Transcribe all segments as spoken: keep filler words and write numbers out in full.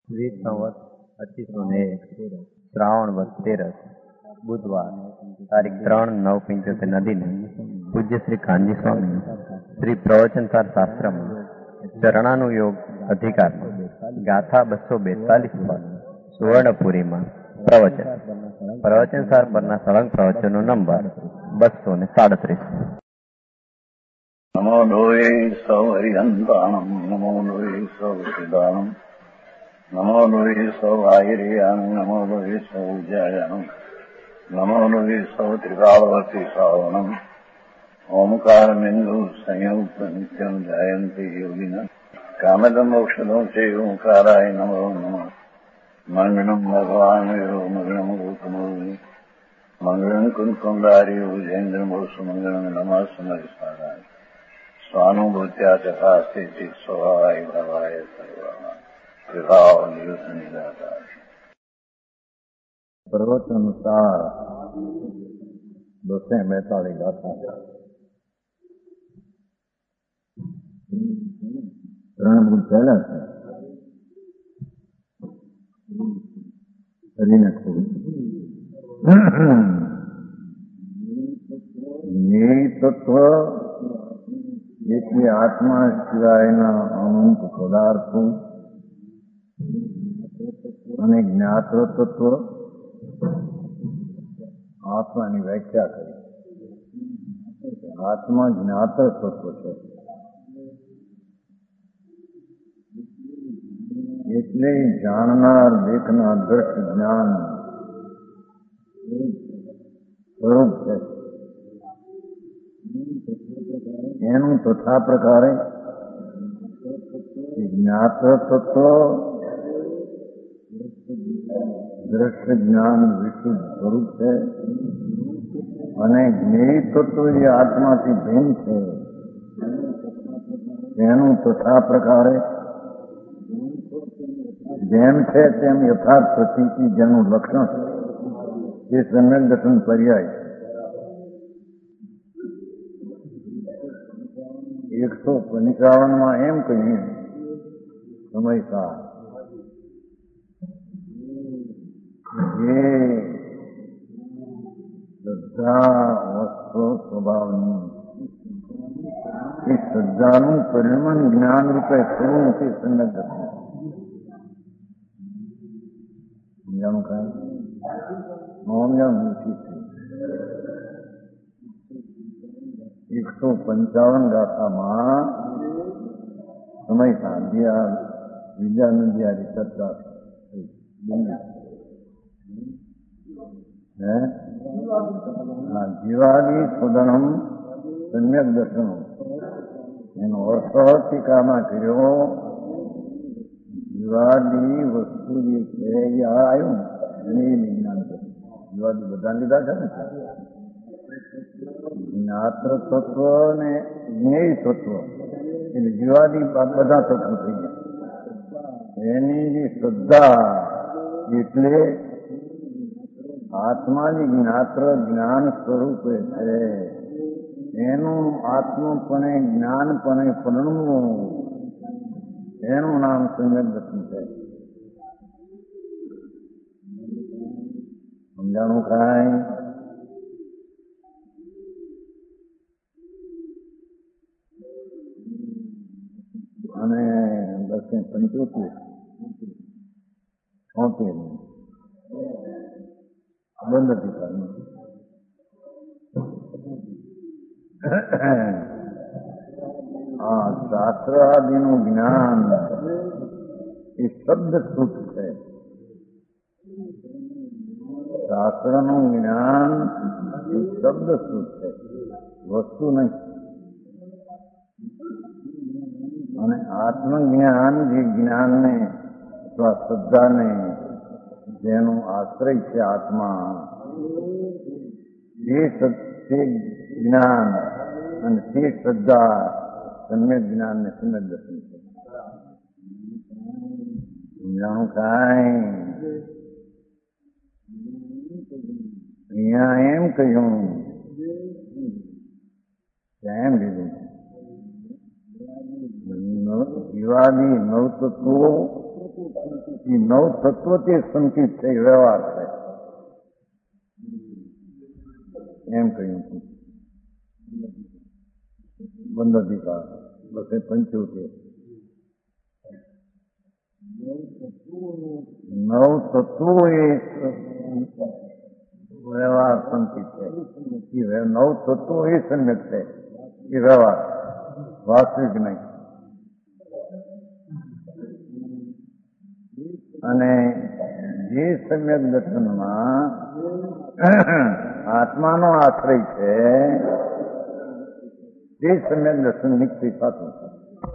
વીસ સંવત પચીસો ને એક શ્રાવણ વદ તેરસ બુધવાર તારીખ ત્રણ નવ પંચોતેર નદીને પૂજ્ય શ્રી કાનજી સ્વામી શ્રી પ્રવચનસાર શાસ્ત્રમાં ચરણાનુયોગ અધિકારમાં ગાથા બસો બેતાલીસ પર સુવર્ણપુરીમાં પ્રવચન પ્રવચનસાર પરના સળંગ પ્રવચનનો નંબર બસો ને સાડત્રીસ. નમો લોહે સૌ હરિહંતાણમ નમો લોહે સૌ સિદ્ધાણમ નમો લોહે સૌ આયર્યાણ નમો લોહે સૌ જયાણમ નમો લોહે સૌ ત્રિકાળવતી શ્રાવણમ ઓમકાર બિંદુ સંયુક્ત નિત્યમ જાયંતી યોગિના કામદમોક્ષદો છે ઓંકારાય નમો નમઃ. મંગળમ ભગવાન વિરો મંગળમ ગૌતમોની મંગળમ કુંકુંડારી ઉજેન્દ્રમો સુમંગળમ નમઃ સમરિસ્મરાય સ્વાનુભૂત્યા તથા સ્થિતિ સ્વભાવાય ભાવાય સર્વા વિભાવ નિયુત નિરાકાર. પ્રવચન સાર બસો બેતાલીસ ગાથા. ત્રણ ભૂલ પહેલા છે કરીને થોડું નિતત્વ એટલે આત્મા સિવાયના અનંત પદાર્થો અને જ્ઞાતૃ તત્વ આત્માની વ્યાખ્યા કરી. આત્મા જ્ઞાતૃ તત્વ છે એટલે જાણનાર દેખનાર દ્રષ્ટ જ્ઞાન સ્વરૂપ છે. એનું તથા પ્રકારે જ્ઞાતૃ તત્વ દ્રષ્ટ જ્ઞાન વિશુદ્ધ સ્વરૂપ છે અને જ્ઞેય તત્વ જે આત્માથી ભિન્ન છે તેનું તથા પ્રકારે જેમ છે તેમ યથાર્થ પ્રતીતિ જેનું લક્ષણ એ સમ્યક દર્શન પર્યાય. એકસો પંચાવન માં એમ કહીએ સમયસર જે શ્રદ્ધા વસ્તુ સ્વભાવની એ શ્રદ્ધાનું પરિણામ જ્ઞાન રૂપે કરવું તે સમ્યક દર્શન. સમજાણું કાંઈ સમજાણું ઊંચી છે. એકસો પંચાવન ગાથામાં સમય સાધ્યા વિદ્યાનંદિયારી ચર્ચા જીવાદી સુદનમ સમ્યક દર્શન એનો અર્થ ટીકામાં કર્યો. જીવાદી વસ્તુ જે છે એ આવ્યું અને એ વિજ્ઞાન કર્યું. જીવાદી બધા લીધા છે ને જ્ઞાતૃ તત્વ ને જ્ઞેય તત્વ એટલે જીવાદી બધા તત્વો થઈ ગયા. એની જે શ્રદ્ધા એટલે આત્માની જ્ઞાત્ર જ્ઞાન સ્વરૂપે છે એનું આત્મપણે જ્ઞાનપણે પરણવું એનું નામ સમ્યક દર્શન છે. સમજાણું કાંઈ? અને બસો પંચોતેર છોતેર બંધ અધિકારમાં આ શાસ્ત્ર આદિનું જ્ઞાન એ શબ્દ સૂત છે. શાસ્ત્રનું જ્ઞાન એ શબ્દ સૂત છે, વસ્તુ નહીં. અને આત્મજ્ઞાન જે જ્ઞાનને અથવા શ્રદ્ધાને જેનો આશ્રય છે આત્મા તે જ્ઞાન અને તે શ્રદ્ધા સમ્યક જ્ઞાન ને સમ્યક દર્શન છે. સમજાણું કાંઈ? અહીંયા એમ કહ્યું એમ લીધું જીવાદી નવ તત્વો એ નવ તત્વથી સંકિત છે, વ્યવહાર છે એમ કહ્યું હતું. બંધ અધિકાર બસે પંચોતેર. નવ તત્વો એ વ્યવહાર સંકિત છે. નવ તત્વો એ સમ્યક છે, એ વ્યવહાર વાસ્તવિક નહીં. અને જે સમ્યક દર્શનમાં આત્માનો આશ્રય છે તે સમ્યક દર્શન નિશ્ચય સાચું છે.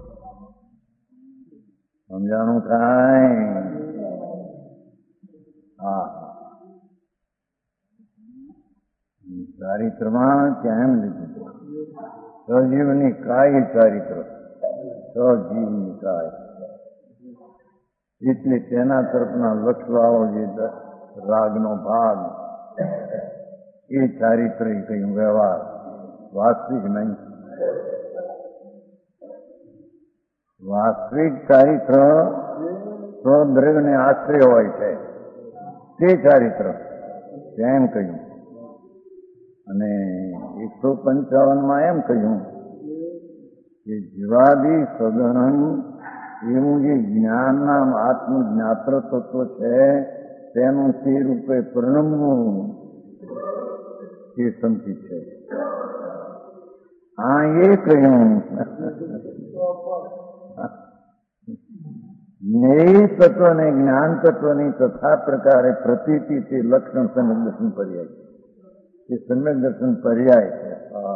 સમજાણું કાંઈ? હા, ચારિત્રમાં ત્યાં એમ લીધું સજીવની કાય ચારિત્ર, સજીવની કાય એટલે તેના તરફના લક્ષવાળો જે રાગનો ભાગ એ ચારિત્ર કહ્યું વ્યવહાર, વાસ્તવિક નહીં. વાસ્તવિક ચારિત્ર સ્વદ્રવ્યને આશ્રય હોય છે તે ચારિત્ર એમ કહ્યું. અને એકસો પંચાવનમાં એમ કહ્યું કે જીવાદી સદનમ એવું જે જ્ઞાનના આત્મજ્ઞાત્ર તત્વ છે તેનું તે રૂપે પરિણમવું એ સંકિત છે. હા, એ કહ્યું જ્ઞેય તત્વ ને જ્ઞાન તત્વની તથા પ્રકારે પ્રતીતિ તે લક્ષણ સમ્યક દર્શન પર્યાય છે. એ સમ્યક દર્શન પર્યાય છે.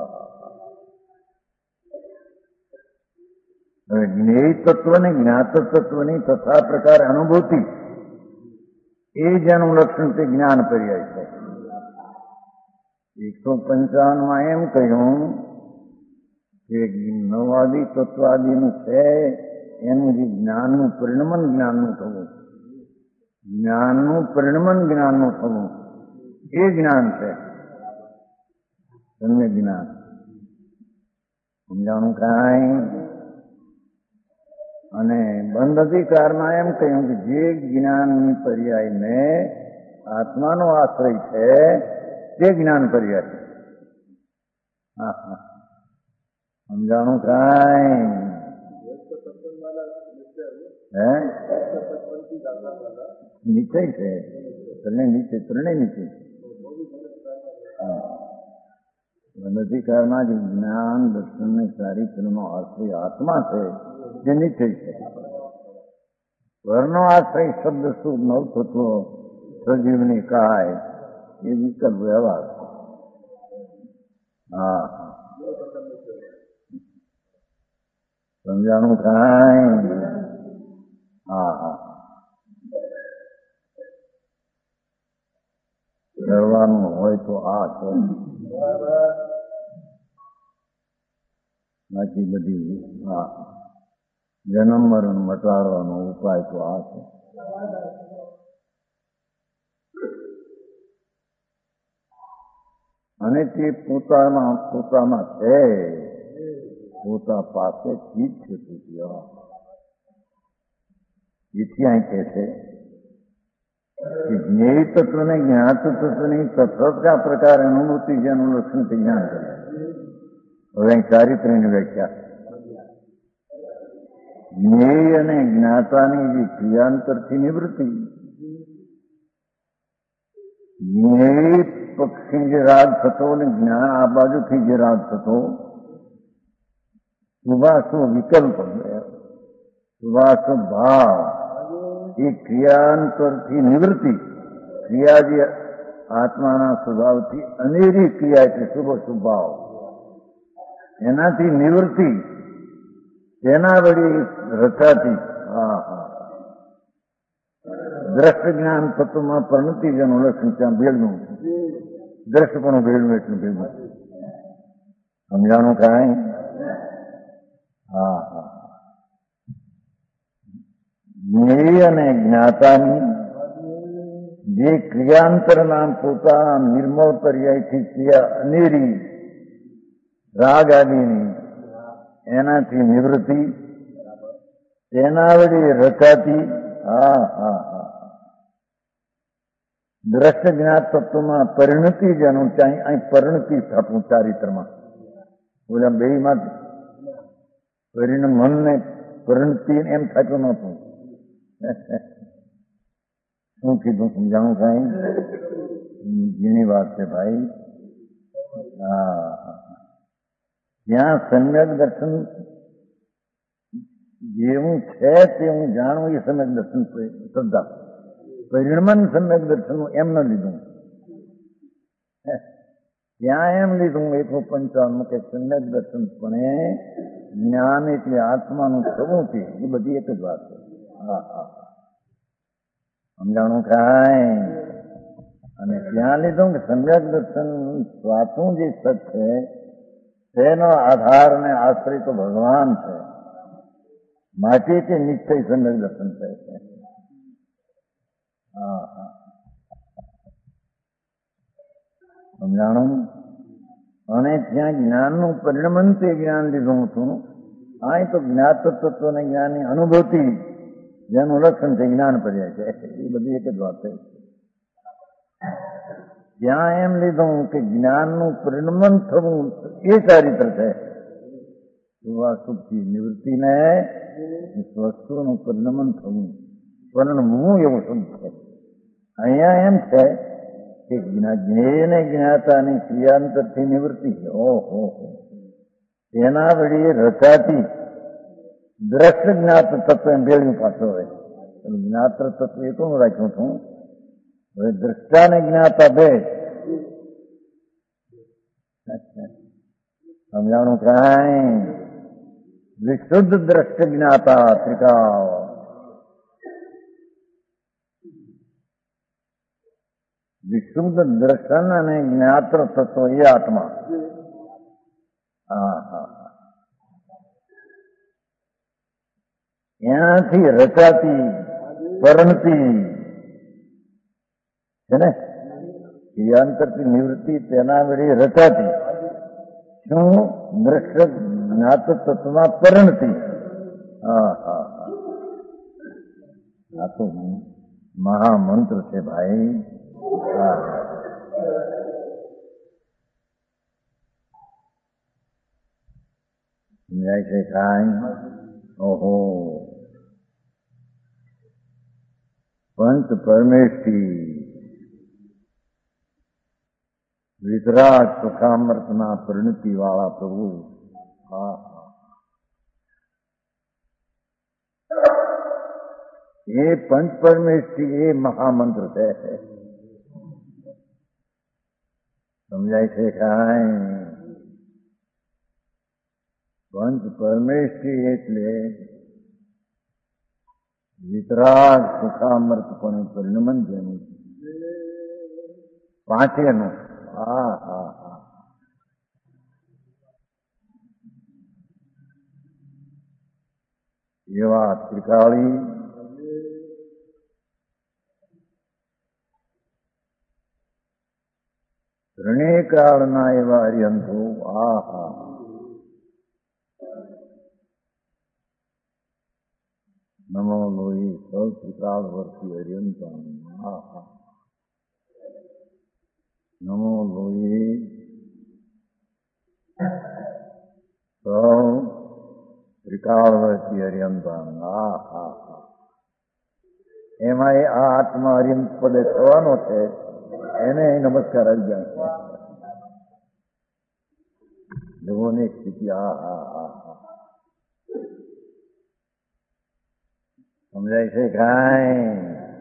હવે જ્ઞેય તત્વ ને જ્ઞાત તત્વની તથા પ્રકારે અનુભૂતિ એ જેનું લક્ષણ તે જ્ઞાન પર્યાય છે. એકસો પંચાવનમાં એમ કહ્યું કે નવાદી તત્વાદીનું છે એનું જે જ્ઞાનનું પરિણમન જ્ઞાનનું થવું, જ્ઞાનનું પરિણમન જ્ઞાનનું થવું એ જ્ઞાન છે સમ્યક જ્ઞાન. સમજાણું કાંઈ? અને બંધ અધિકારમાં એમ કહ્યું કે જે જ્ઞાનની પર્યાયને આત્માનો આશ્રય છે તે જ્ઞાન પર્યાય. હા હા, સમજાણું કાંઈ? હે નિશ્ચય છે, ત્રણે નિશ્ચય, ત્રણે નિશ્ચય. બંધ અધિકારમાં જે જ્ઞાન દર્શન ને ચારિત્રનો આશ્રય આત્મા છે જે નિશ્ચય છે. વર્ણનો આશ્રય શબ્દ શુદ્ધ નવ તત્વો સજીવની કાય એ વિકલ્પ વ્યવહાર. હા, સમજાણું કાંઈ? હા હા, કરવાનું હોય તો આ છે, બાકી બધી હા જન્મ મરણ મટાડવાનો ઉપાય તો આ છે. અને તે પોતાના પોતામાં છે, પોતા પાસે ચીજ છે. એથી અહીં કહે છે કે જ્ઞેય તત્વને જ્ઞાત તત્વની તત્વતા પ્રકારે અનુભૂતિ જેનું લક્ષણ તે જ્ઞાન કરે. હવે અહીં ચારિત્ર્યની વ્યાખ્યા. જ્ઞેય અને જ્ઞાતાની જે ક્રિયાંતરથી નિવૃત્તિ, જ્ઞેય પક્ષી જે રાગ થતો અને જ્ઞાન આ બાજુથી જે રાગ થતો, શુભાશુભ વિકલ્પ, શુભાશુભ ભાવ એ ક્રિયાંતરથી નિવૃત્તિ, ક્રિયા જે આત્માના સ્વભાવથી અનેરી ક્રિયા એટલે શુભ શુભ ભાવ, એનાથી નિવૃત્તિ, તેના વળી રચાતી હા હા દ્રષ્ટ જ્ઞાન તત્વમાં પરિણતિ જેનું લક્ષણ ત્યાં ભેળનું, દ્રષ્ટપણું ભેળવું એટલું ભેગું. સમજાણું કાંઈ? હા હા, જ્ઞેય અને જ્ઞાતાની જે ક્રિયાંતરના પોતાના નિર્મળ પર્યાયથી ક્રિયા અનેરી રાગ આદિની એનાથી નિવૃત્તિ, તેના વડે રચાતી હા હા હા દ્રષ્ટ જ્ઞાત તત્વમાં પરિણતિ જેનું ત્યાં અહીં પરિણતિ થતું ચારિત્રમાં બોલ્યા બે માં પરિણમન ને પરિણતિ એમ થતું નતું. શું કીધું સમજાણું કઈ ઘણી વાત છે ભાઈ. હા, ત્યાં સમ્યક દર્શન જેવું છે તે હું જાણું એ સમ્યક દર્શન શ્રદ્ધા. પરિણમન સમ્યક દર્શન એમ ન લીધું, ત્યાં એમ લીધું એકસો પંચાવન કે સમ્યક દર્શન પણ જ્ઞાન એટલે આત્માનું થવું છે એ બધી એક જ વાત છે. હા હા સમજાણું કાંઈ. અને ત્યાં લીધું કે સમ્યક દર્શન સ્વાતું જે સત છે તેનો આધાર ને આશ્રય તો ભગવાન છે, માટે તે નિશ્ચય સમ્યક દર્શન થાય છે. હા હા સમજાણું. અને ત્યાં જ્ઞાનનું પરિણમન તે જ્ઞાન લીધું હતું. આ તો જ્ઞાત તત્વને જ્ઞાનની અનુભૂતિ જેનું લક્ષણ છે જ્ઞાન પર્યાય છે, એ બધી એક જ વાત છે. ત્યાં એમ લીધું કે જ્ઞાનનું પરિણમન થવું એ ચારિત્ર છે. સુખથી નિવૃત્તિને વસ્તુનું પરિણમન થવું, પરિણમવું એવું શબ્દ છે. અહીંયા એમ છે કે જ્ઞેયને જ્ઞાતાની ક્રિયાંતરથી નિવૃત્તિ છે. ઓહો, તેના વળી રચાતી દ્રષ્ટ જ્ઞાત તત્વ એમ ભેળ્યું પાછો હોય. જ્ઞાત તત્વ એ કોણ રાખ્યું છું? હવે દ્રષ્ટાને જ્ઞાતા બે સમજાણું કાંઈ. વિશુદ્ધ દ્રષ્ટ જ્ઞાતા ત્રિકાળ, વિશુદ્ધ દર્શન અને જ્ઞાત્ર તત્વ એ આત્મા. હા હા એનાથી રચાતી પરણતી છે ને ક્રિયાંતરથી નિવૃત્તિ તેના વળી રચાતી શું દ્રષ્ટ જ્ઞાત તત્વમાં પરિણતિ. હા હા હા આ તો મહામંત્ર છે ભાઈ. હા સમજાય છે કાંઈ. ઓહો, પંચ પરમેષ્ઠી વિતરાગ સુખામૃતના પરિણતિ વાળા પ્રભુ. હા એ પંચ પરમેષ્ઠી એ મહામંત્ર છે. સમજાય છે કાંઈ. પંચ પરમેષ્ઠી એટલે વિતરાગ સુખામૃત પણ પરિણમન જેનું પાંચેનું. હા હા હા એવા ત્રિકાળી ત્રણેય કાળના એવા હરિહંતો. આ હા નમો લોહી સૌ ત્રિકાળ વર્તી હરિહંતા. હા હા નમો લોહી સૌ ત્રિકાળ વર્તી હરિહંતા. હા હા હા એમાં એ આ આત્મા હરિહંત પદે થવાનો છે એને નમસ્કાર આવી જાય. લોકોની સ્થિતિ. હા હા હા હા સમજાય છે કાંઈ.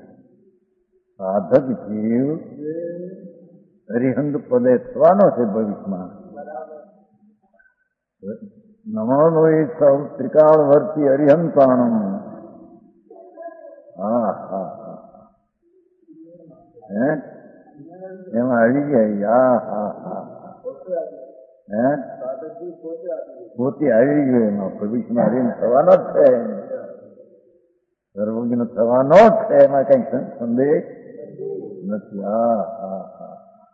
સાધક જીવ હરિહંત પદે થવાનો છે ભવિષ્યમાં. નમો લોહી સૌ ત્રિકાળ વર્તી હરિહંતાણમ. હા હા હા હે એમાં આવી ગયા. હા હા હા હે પોતે આવી ગયો એમાં ભવિષ્યમાં હરિહંત થવાનો જ છે, સર્વજ્ઞ થવાનો જ છે, એમાં કઈ સંદેહ નથી. હા હા હા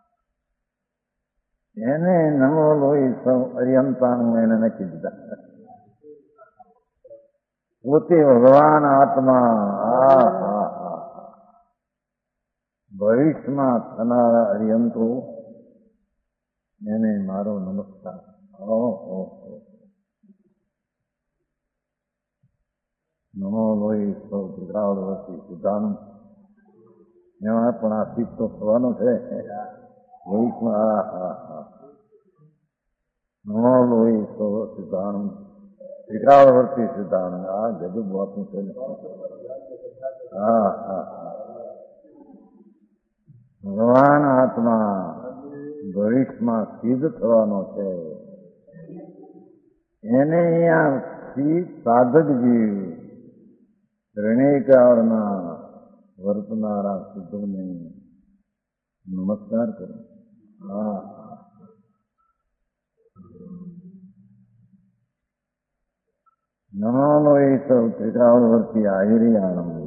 એને નમો લોહી સૌ હરિહંતાણું એને નક્કી દીધા. પોતે ભગવાન આત્મા. હા હા હા ભવિષ્યમાં થનારા અરિયંતો એને મારો નમસ્કાર. ઓહો, નમો લોહી સૌ ત્રિકાળવતી સુધાનું. એમાં પણ આ શીખ તો થવાનો છે ભવિષ્યમાં. હા હા હા. નમો લોહી સૌ સુધાનું ત્રિકાળવર્તી સુધાનું. આ ગજબ વાતું છે. હા હા. ભગવાન આત્મા ભવિષ્યમાં સિદ્ધ થવાનો છે. એને અહીંયા સાધક જીવ ત્રણેયકાળના વર્તનારા સિદ્ધોને નમસ્કાર કરો. હા. નમો એ સૌ ત્રિકાળવર્તી આહિરી આનંદ.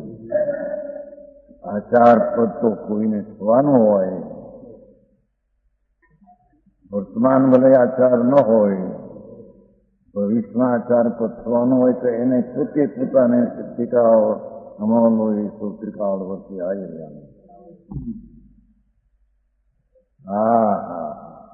આચાર પદ તો કોઈને થવાનું હોય, વર્તમાન ભલે આચાર ન હોય, ભવિષ્યમાં આચાર પદ થવાનું હોય તો એને પોતે પોતાને ત્રિકાળ નમો એ સૌ ત્રિકાળવર્તી આહિરી આનંદ. હા હા.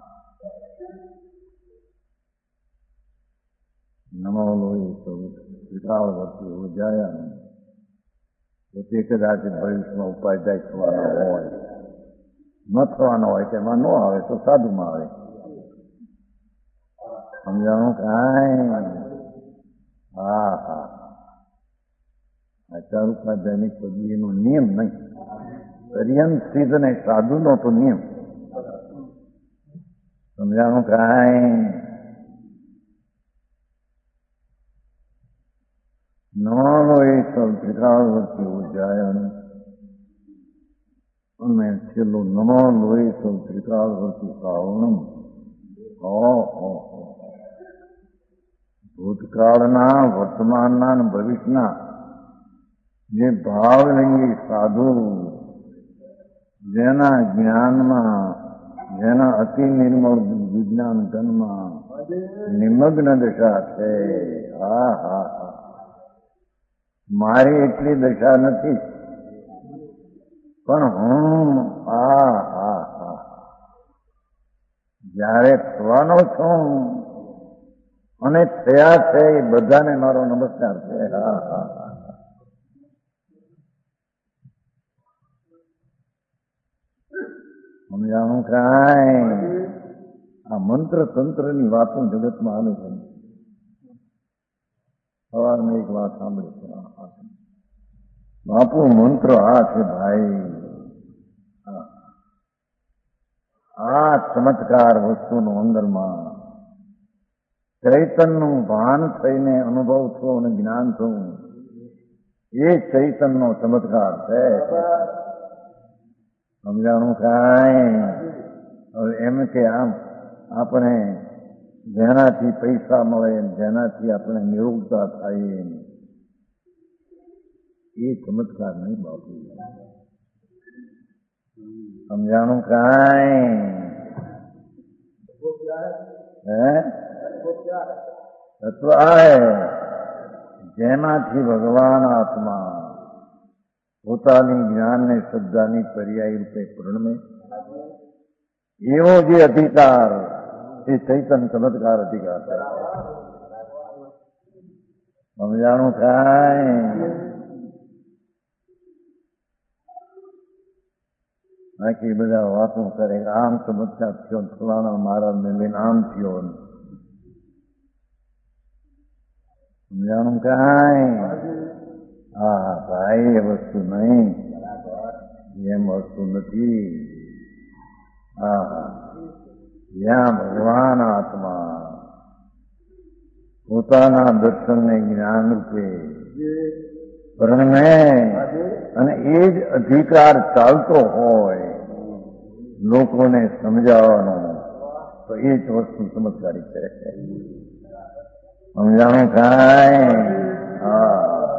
નમો લોહી સૌ ત્રિકાળવર્તી ઉજાયા. પોતે કદાચ ભવિષ્યમાં ઉપાધ્યાય થવાનો હોય, ન થવાનો હોય કે એમાં ન આવે તો સાધુમાં આવે. સમજાણું કાંઈ? હા હા. આચાર ઉપાધ્યાયની પદવીનો નિયમ નહીં, પર્યંત સિદ્ધ ને સાધુનો તો નિયમ. સમજાણું કાંઈ? નમો એ સૌ ત્રિકાળવર્તી ઉજાયણ. અને છેલ્લું નમો લોહી સૌ ત્રિકાળવર્તી શ્રાવણમ. ઓહો, ભૂતકાળના, વર્તમાનના અને ભવિષ્યના જે ભાવલિંગી સાધુ જેના જ્ઞાનમાં, જેના અતિ નિર્મળ વિજ્ઞાન ધનમાં નિમગ્ન દશા છે. હા હા હા. મારી એટલી દશા નથી, પણ હું આ હા હા જ્યારે થવાનો છું અને થયા છે એ બધાને મારો નમસ્કાર છે. હા હા હા. સમજાણું કાંઈ? આ મંત્ર તંત્રની વાતો જગતમાં આવે છે. સવારમાં એક વાત સાંભળી છે. બાપુ મંત્ર આ છે ભાઈ, આ ચમત્કાર વસ્તુનો અંદરમાં ચૈતનનું ભાન થઈને અનુભવ થયો અને જ્ઞાન થયું, એ ચૈતનનો ચમત્કાર છે. સમજાણું કાંઈ? હવે એમ કે આમ આપણે જેનાથી પૈસા મળે, જેનાથી આપણે નિરોગતા થાય, એ ચમત્કાર નહીં બાપુ. સમજાણું કાંઈ? હે તત્વ આ જેનાથી ભગવાન આત્મા પોતાની જ્ઞાનને શ્રદ્ધાની પર્યાય રૂપે પ્રણમે, એવો જે અધિકાર એ ચૈતન ચમત્કાર અધિકાર છે. સમજાણું કાંઈ? બાકી બધા વાતો કરે આમ ચમત્કાર થયો, ફલાણા મહારાજ ને લઈને આમ થયો. સમજાણું કાંઈ? હા ભાઈ, એ વસ્તુ નહીં, એમ વસ્તુ નથી. હા, જ્યાં ભગવાન આત્મા પોતાના દર્શનને જ્ઞાન રૂપે પ્રણમે અને એ જ અધિકાર ચાલતો હોય લોકોને સમજાવવાનો, તો એ જ વસ્તુ ચમત્કારી છે. સમજાણું કાંઈ? હા.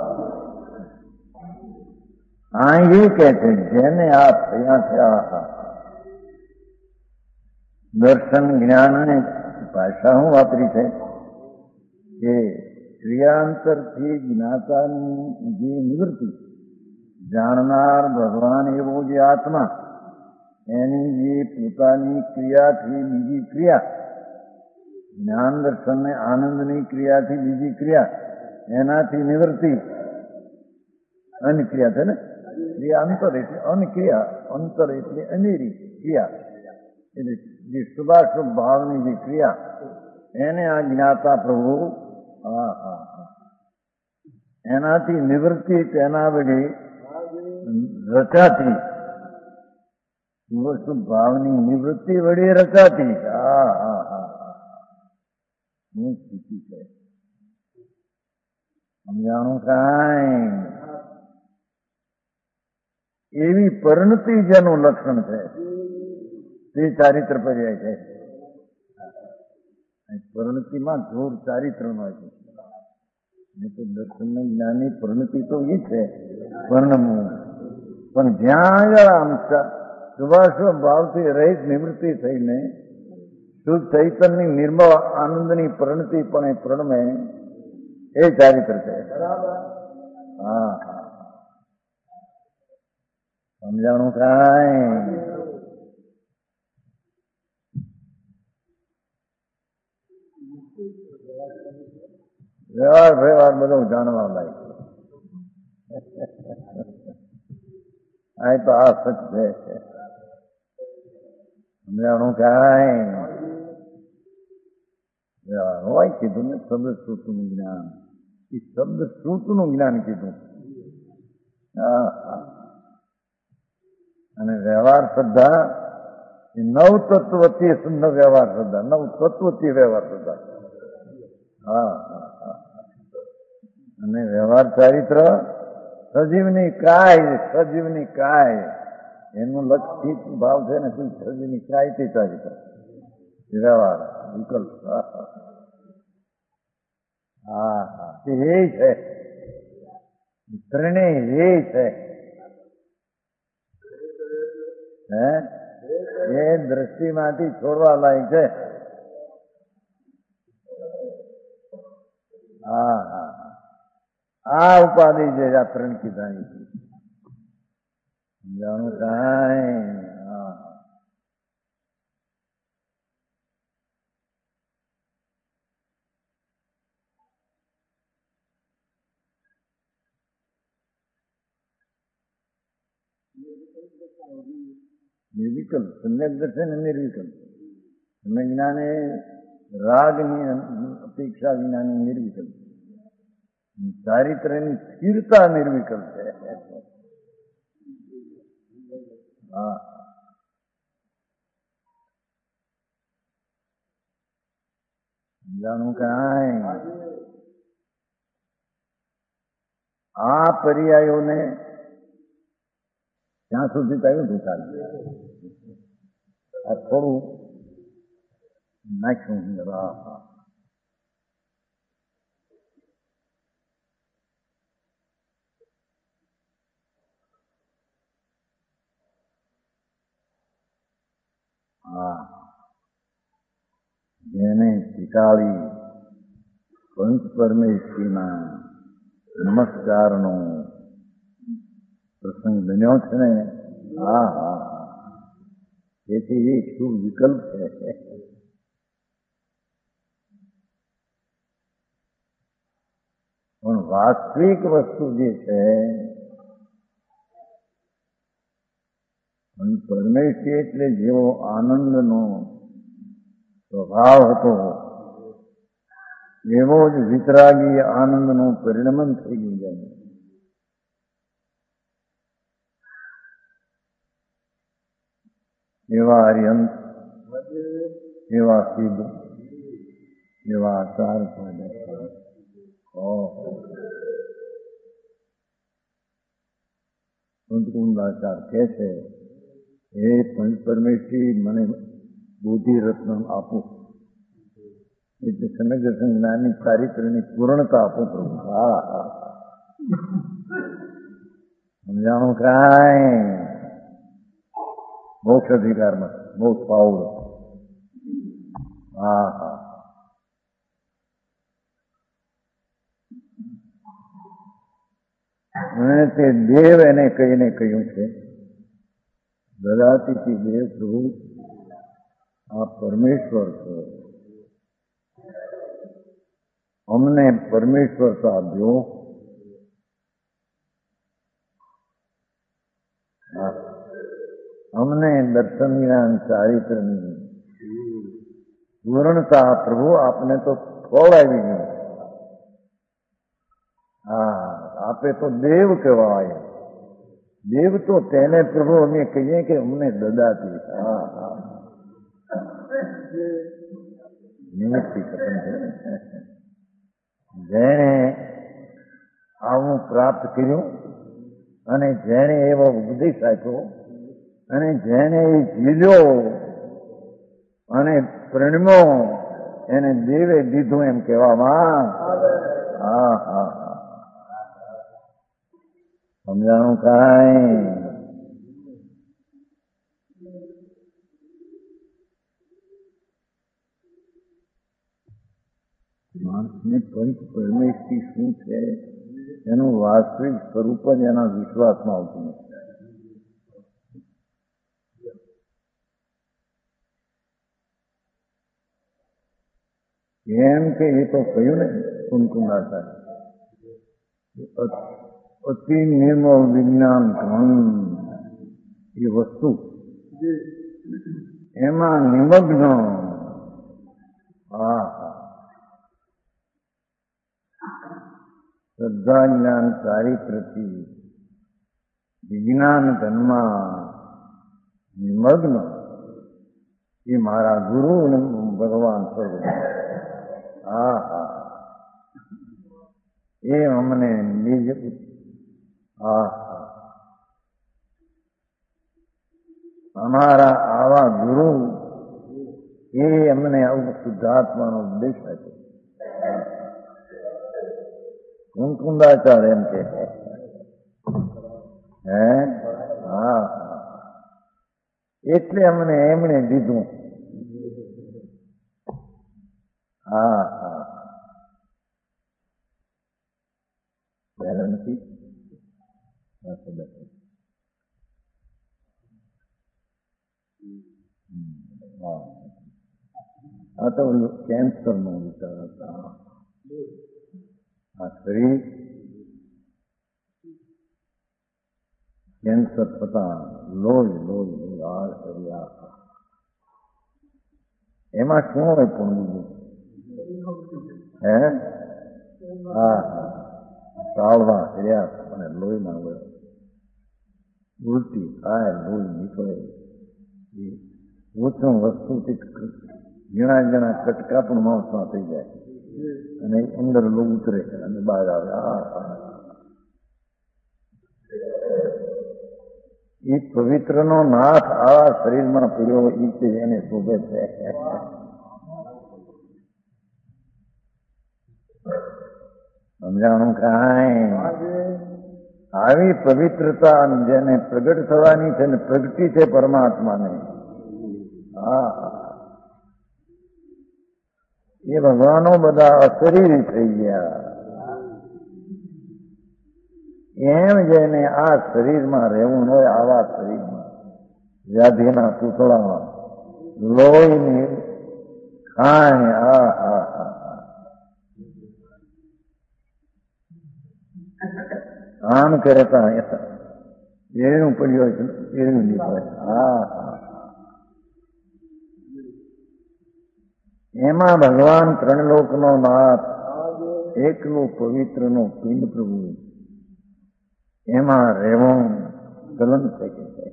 આ એ કે છે જેને આ થયા થયા દર્શન જ્ઞાન અને ભાષા હું વાપરી છે કે ક્રિયાંતરથી જ્ઞાતાની જે નિવૃત્તિ, જાણનાર ભગવાન એવો જે આત્મા એની જે પોતાની ક્રિયાથી બીજી ક્રિયા, જ્ઞાન દર્શન ને આનંદની ક્રિયાથી બીજી ક્રિયા, એનાથી નિવૃત્તિ, અનક્રિયા છે ને, ક્રિયા અંતર એટલે અનક્રિયા, અંતર એટલે અનેરી ક્રિયા, એટલે જે શુભાશુભ ભાવની જે ક્રિયા, એને આ જ્ઞાતા પ્રભુ હા હા હા એનાથી નિવૃત્તિ, તેના વડે રચાતી શુભાશુભ ભાવની નિવૃત્તિ વડે રચાતી હા હા હા હા હું સ્થિતિ છે. સમજાણું કાંઈ? એવી પરિણતિ જેનું લક્ષણ છે તે ચારિત્ર પર્યાય છે. પરિણતિમાં જોર ચારિત્રનો છે. નહીં તો દર્શન જ્ઞાનની પરિણતિ તો એ છે વર્ણમું, પણ જ્યાં આગળ આમ શુભાશુભ ભાવથી રહિત નિવૃત્તિ થઈને શુદ્ધ ચૈતન્યની નિર્મળ આનંદની પરિણતિ પણ એ પ્રણમે એ ચારિત્ર છે. હા હા સમજાણું કાંઈ? વ્યવહાર વ્યવહાર બધો જાણવા લાયક. આ તો આ સચ છે. સમજાણું કાંઈ? વ્યવહાર હોય કીધું ને શબ્દ શ્રુતનું જ્ઞાન, એ શબ્દ શ્રુતનું જ્ઞાન કીધું. હા હા અને વ્યવહાર શ્રદ્ધા એ નવ તત્વથી શુદ્ધ વ્યવહાર શ્રદ્ધા, નવ તત્વથી વ્યવહાર શ્રદ્ધા. હા હા હા અને વ્યવહાર ચારિત્ર સજીવની કાય, સજીવની કાય એનું લક્ષિત ભાવ છે ને, કોઈ સજીવની કાય તે ચારિત્ર વ્યવહાર વિકલ્પ. હા હા તે એ છે, ત્રણેય એ છે. હે એ દ્રષ્ટિમાંથી છોડવા લાયક છે. હા હા આ ઉપાધિ છે આ ત્રણ કીધાની. સમજાણું કાંઈ? હા નિર્વિકલ્પ સમ્યક દર્શન અને નિર્વિકલ્પ. સમ્યક જ્ઞાન એ રાગની અપેક્ષા વિનાની નિર્વિકલ્પ, ચારિત્રની સ્થિરતા નિર્વિકલ્પ છે. હા સમજાણું કાંઈ? આ પર્યાયોને ત્યાં સુધી કહ્યું હતું ચાલે. આ થોડું નાખ્યું અંદર. હા હા હા જેને શીખાડી પંચ પરમેશ્વરીના નમસ્કારનો પ્રસંગ બન્યો છે ને. હા હા તેથી એ શું વિકલ્પ છે. પણ વાસ્તવિક વસ્તુ જે છે પરમેશ્વરી એટલે જેવો આનંદનો સ્વભાવ હતો એવો જ વિતરાગી આનંદનું પરિણમન થઈ ગયું જાય. એવા અર્યંત, એવા સિદ્ધ, એવા ચાર પંચકુંડાચાર કહે છે, હે પંચ પરમેશ્વરી મને બુદ્ધિ રત્ન આપો, એટલે સમગ્ર જ્ઞાનની ચારિત્રની પૂર્ણતા આપો પ્રભુ. હા હા સમજાણું કાંઈ? મોક્ષ અધિકારમાં મોક્ષ પાવડો. હા હા અને તે દેવ એને કહીને કહ્યું છે દદાતી થી દેવ પ્રભુ આ પરમેશ્વર છો, અમને પરમેશ્વર સાધ્યો, અમને દર્શન જ્ઞાન ચારિત્રની પૂર્ણતા પ્રભુ આપને તો ખોળાવી ગયું. હા, આપે તો દેવ કહેવાય. દેવ તો તેને પ્રભુ અમે કહીએ કે અમને દદાતી. હા હા નિમિત્તિ કથન છે. જેણે આવું પ્રાપ્ત કર્યું અને જેણે એવો ઉપદેશ આપ્યો અને જેણે એ ઝીલ્યો અને પ્રણમ્યો એને દેવે દીધું એમ કહેવામાં. હા હા હા સમજાણું કાંઈ? માણસને પંચ પરમેશ્વરી શું છે એનું વાસ્તવિક સ્વરૂપ જ એના વિશ્વાસમાં આવતું નથી. એમ કે એ તો કહ્યું ને કુનકુંડા સાહેબ, અતિ નિર્મળ વિજ્ઞાન ઘન એ વસ્તુ એમાં નિમગ્ન. હા હા શ્રદ્ધા જ્ઞાન ચારિત્રથી વિજ્ઞાન ધનમાં નિમગ્ન એ મારા ગુરુ અને ભગવાન સ્વરૂપ. હા હા એ અમને નિજ. હા હા અમારા આવા ગુરુ એ અમને આવું શુદ્ધાત્માનો ઉપદેશ આપ્યો. કુંકુંદાચાર્ય એમ કે હે હા એટલે અમને એમણે દીધું. હા હા નથી. આ તો કેન્સર નો વિચાર હતા. આ શરીર કેન્સર થતા લોહી લોહી લોહી આ શરીર એમાં શું હોય પણ બીજું હે હા હા સાવવા કર્યા અને લોહી ના હોય ઉલટી થાય લોહી નીકળે. ઓછું વસ્તુથી ઘણા ઘણા કટકા પણ માણસમાં થઈ જાય અને અંદર લોહી ઉતરે અને બહાર આવે. એ પવિત્ર નો નાથ આ શરીરમાં પીડ્યો એ છે એને શોભે છે. સમજાણું કાંઈ? આવી પવિત્રતા જેને પ્રગટ થવાની છે ને પ્રગટી છે પરમાત્માને. હા એ ભગવાનો બધા અશરીરી થઈ ગયા. એમ જેને આ શરીરમાં રહેવું હોય આવા શરીરમાં વ્યાધિના પૂતળામાં લોહીની ખાણ. આ હા હા આમ કરતા એનું પડ્યું એનું નીકળે. હા હા એમાં ભગવાન ત્રણ લોકનો નાથ એકલું પવિત્રનો પિંડ પ્રભુ એમાં રહેવું ગલન થઈ ગયું.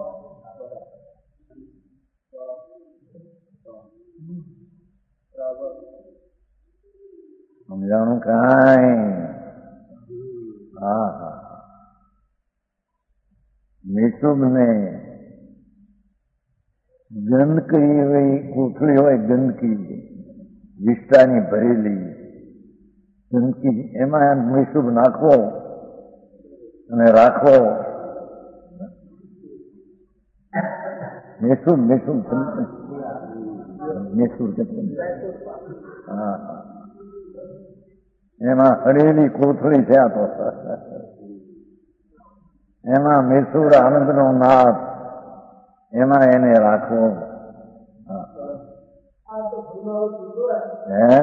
સમજાણું કાંઈ? હા હા નિશુભને ગંદકી હોય કોથળી હોય ગંદકી વિષ્ટાની ભરેલી ગંદકી એમાં નિશુભ નાખવો અને રાખવો. નિશુભ નિશુભ નિશુભ હા એમાં હળેલી કોથળી છે. આ તો એમાં મેસુર આનંદ નો નાથ એમાં એને રાખવો. હે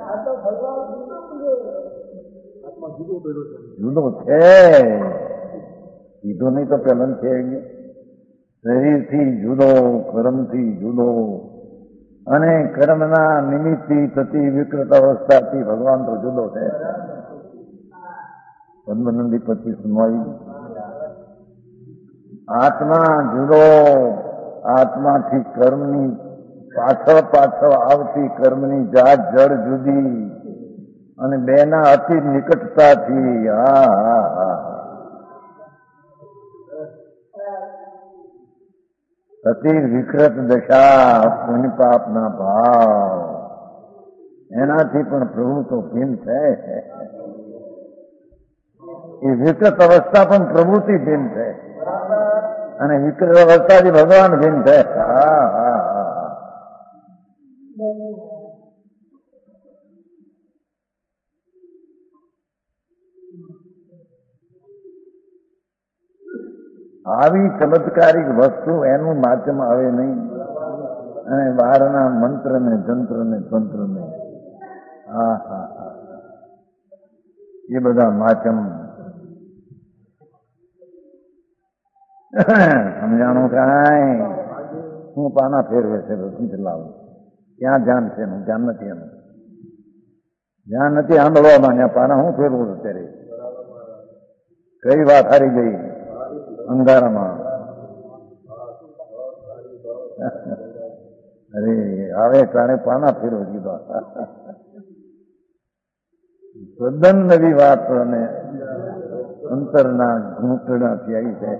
જુદો છે, કીધો નહીં તો પેલા છે. શરીરથી જુદો, કર્મથી જુદો, અને કર્મના નિમિત્તથી થતી વિકૃત અવસ્થાથી ભગવાન તો જુદો છે. પદ્મનંદી પચીસ મળી આત્મા જુદો, આત્માથી કર્મની પાછળ પાછળ આવતી કર્મની જાત જડ જુદી, અને બેના અતિ નિકટતાથી હા હા હા અતિ વિકૃત દશા, પુણ્ય પાપના ભાવ, એનાથી પણ પ્રભુ તો ભિન્ન છે. એ વિકૃત અવસ્થા પણ પ્રભુથી ભિન્ન છે, અને વિકૃત અવસ્થાથી ભગવાન ભિન્ન છે. હા હા હા આવી ચમત્કારિક વસ્તુ એનું માધ્યમ આવે નહીં, અને બહારના મંત્ર ને જંત્ર ને તંત્ર ને હા હા હા એ બધા માધ્યમ સમજાણું કાંઈ. હું પાના ફેરવે છે શું લાવું, ક્યાં ધ્યાન છે એનું? ધ્યાન નથી એનું, ધ્યાન નથી આંધળવામાં. ત્યાં પાના હું ફેરવું છું ત્યારે? કઈ વાત હારી ગઈ અંધારામાં? અરે આવે તાણે પાના ફેરવી દીધા. તદ્દન નવી વાત અને અંતરના ઘૂંટણાથી આવી છે.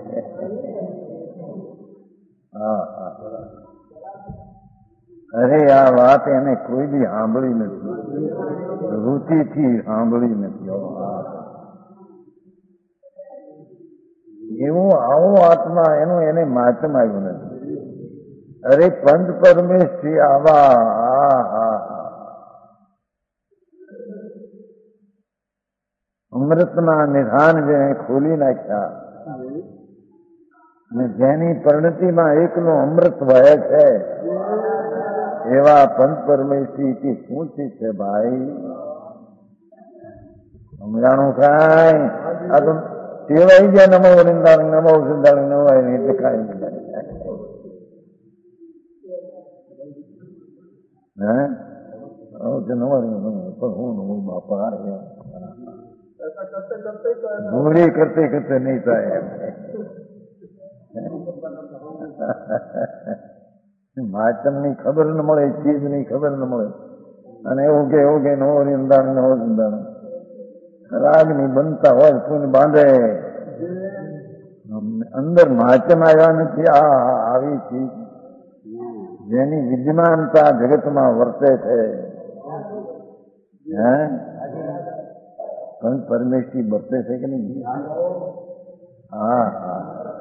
હા હા અરે આ વાત એને કોઈ બી સાંભળી નથી, રુચિથી સાંભળી નથી. એવું આવો આત્મા એનું એને માધ્યમ આવ્યું નથી. અરે પંચ પરમેશ્વરી આવા હા હા અમૃતના નિધાન જેને ખોલી નાખ્યા, અને જેની પરિણતિમાં એકનું અમૃત વહે છે, એવા પંચ પરમેશ્વરી શું ચીજ છે ભાઈ? સમજાણું કાંઈ? આ તો ટેવાઈ ગયા નમો વૃંદાવન નમો વૃંદાવન નમો એટલે કાંઈ નહીં. હે નમો હું નમો બાપા ભૂરી કરતે કરતે નહીં થાય એમ. માધ્યમની ખબર ન મળે, ચીજની ખબર ન મળે, અને એવું કે એવું કે નવો વૃંદાવન નવો વૃંદાવન રાગની બનતા હોય પૂન બાંધે, અંદર માધ્યમ આવ્યા નથી. આ આવી ચીજ જેની વિદ્યમાનતા જગતમાં વર્તે છે, હે પંચ પરમેશ્વરી વર્તે છે કે નહીં? હા હા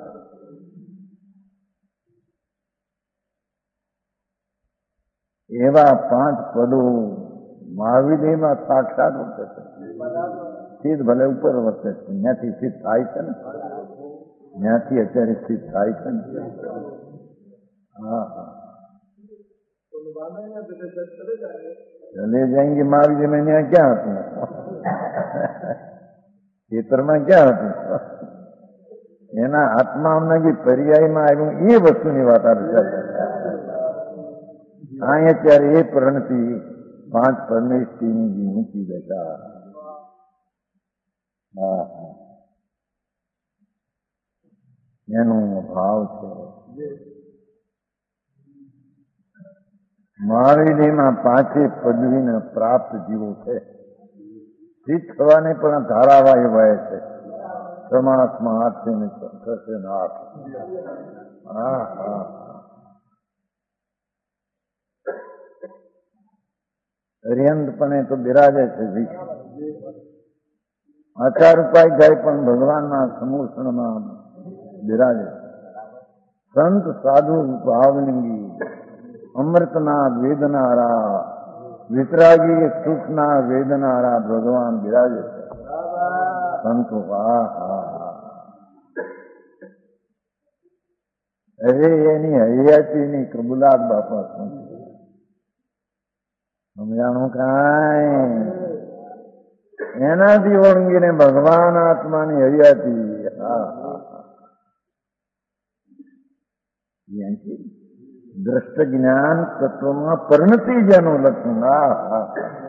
એવા પાંચ પદો મહાવિદયમાં સાક્ષાત વર્તે છે. સિદ્ધ ભલે ઉપર વર્તે છે, ત્યાંથી સિદ્ધ થાય છે ને, ત્યાંથી અત્યારે સિદ્ધ થાય છે ને. હા હા चले जाएंगे महावीर में यहाँ क्या હતું? ખેતરમાં ક્યાં હતું? એના આત્માના જે પર્યાયમાં આવ્યું એ વસ્તુની વાત આવે છે. અહીંયા ત્યારે એ પ્રણતિ પાંચ પરમેશ્વરીની જે ઊંચી દશા. હા હા એનો ભાવ છે. મહાવીરમાં પાંચે પદવીને પ્રાપ્ત જીવો છે. સિદ્ધ થવાને પણ ધારાવાય વહે છે. સમાસમાં આઠ ને થશે ને આઠ. હા હા અર્યંતપણે તો બિરાજે છે. આચાર ઉપાય જાય પણ ભગવાનના સમૂષણમાં બિરાજે. સંત સાધુ ભાવલિંગી અમૃતના વેદનારા વિતરાગી સુખના વેદનારા ભગવાન બિરાજે છે. સંતો હા હા હવે એની હૈયાતીની કબૂલાત બાપા શું સમજાણું કાંઈ એનાથી ઓળંગીને ભગવાન આત્માની હૈયાતી. હા હા દ્રષ્ટ જ્ઞાન તત્વમાં પરિણતિ જેનું લક્ષણ. હા હા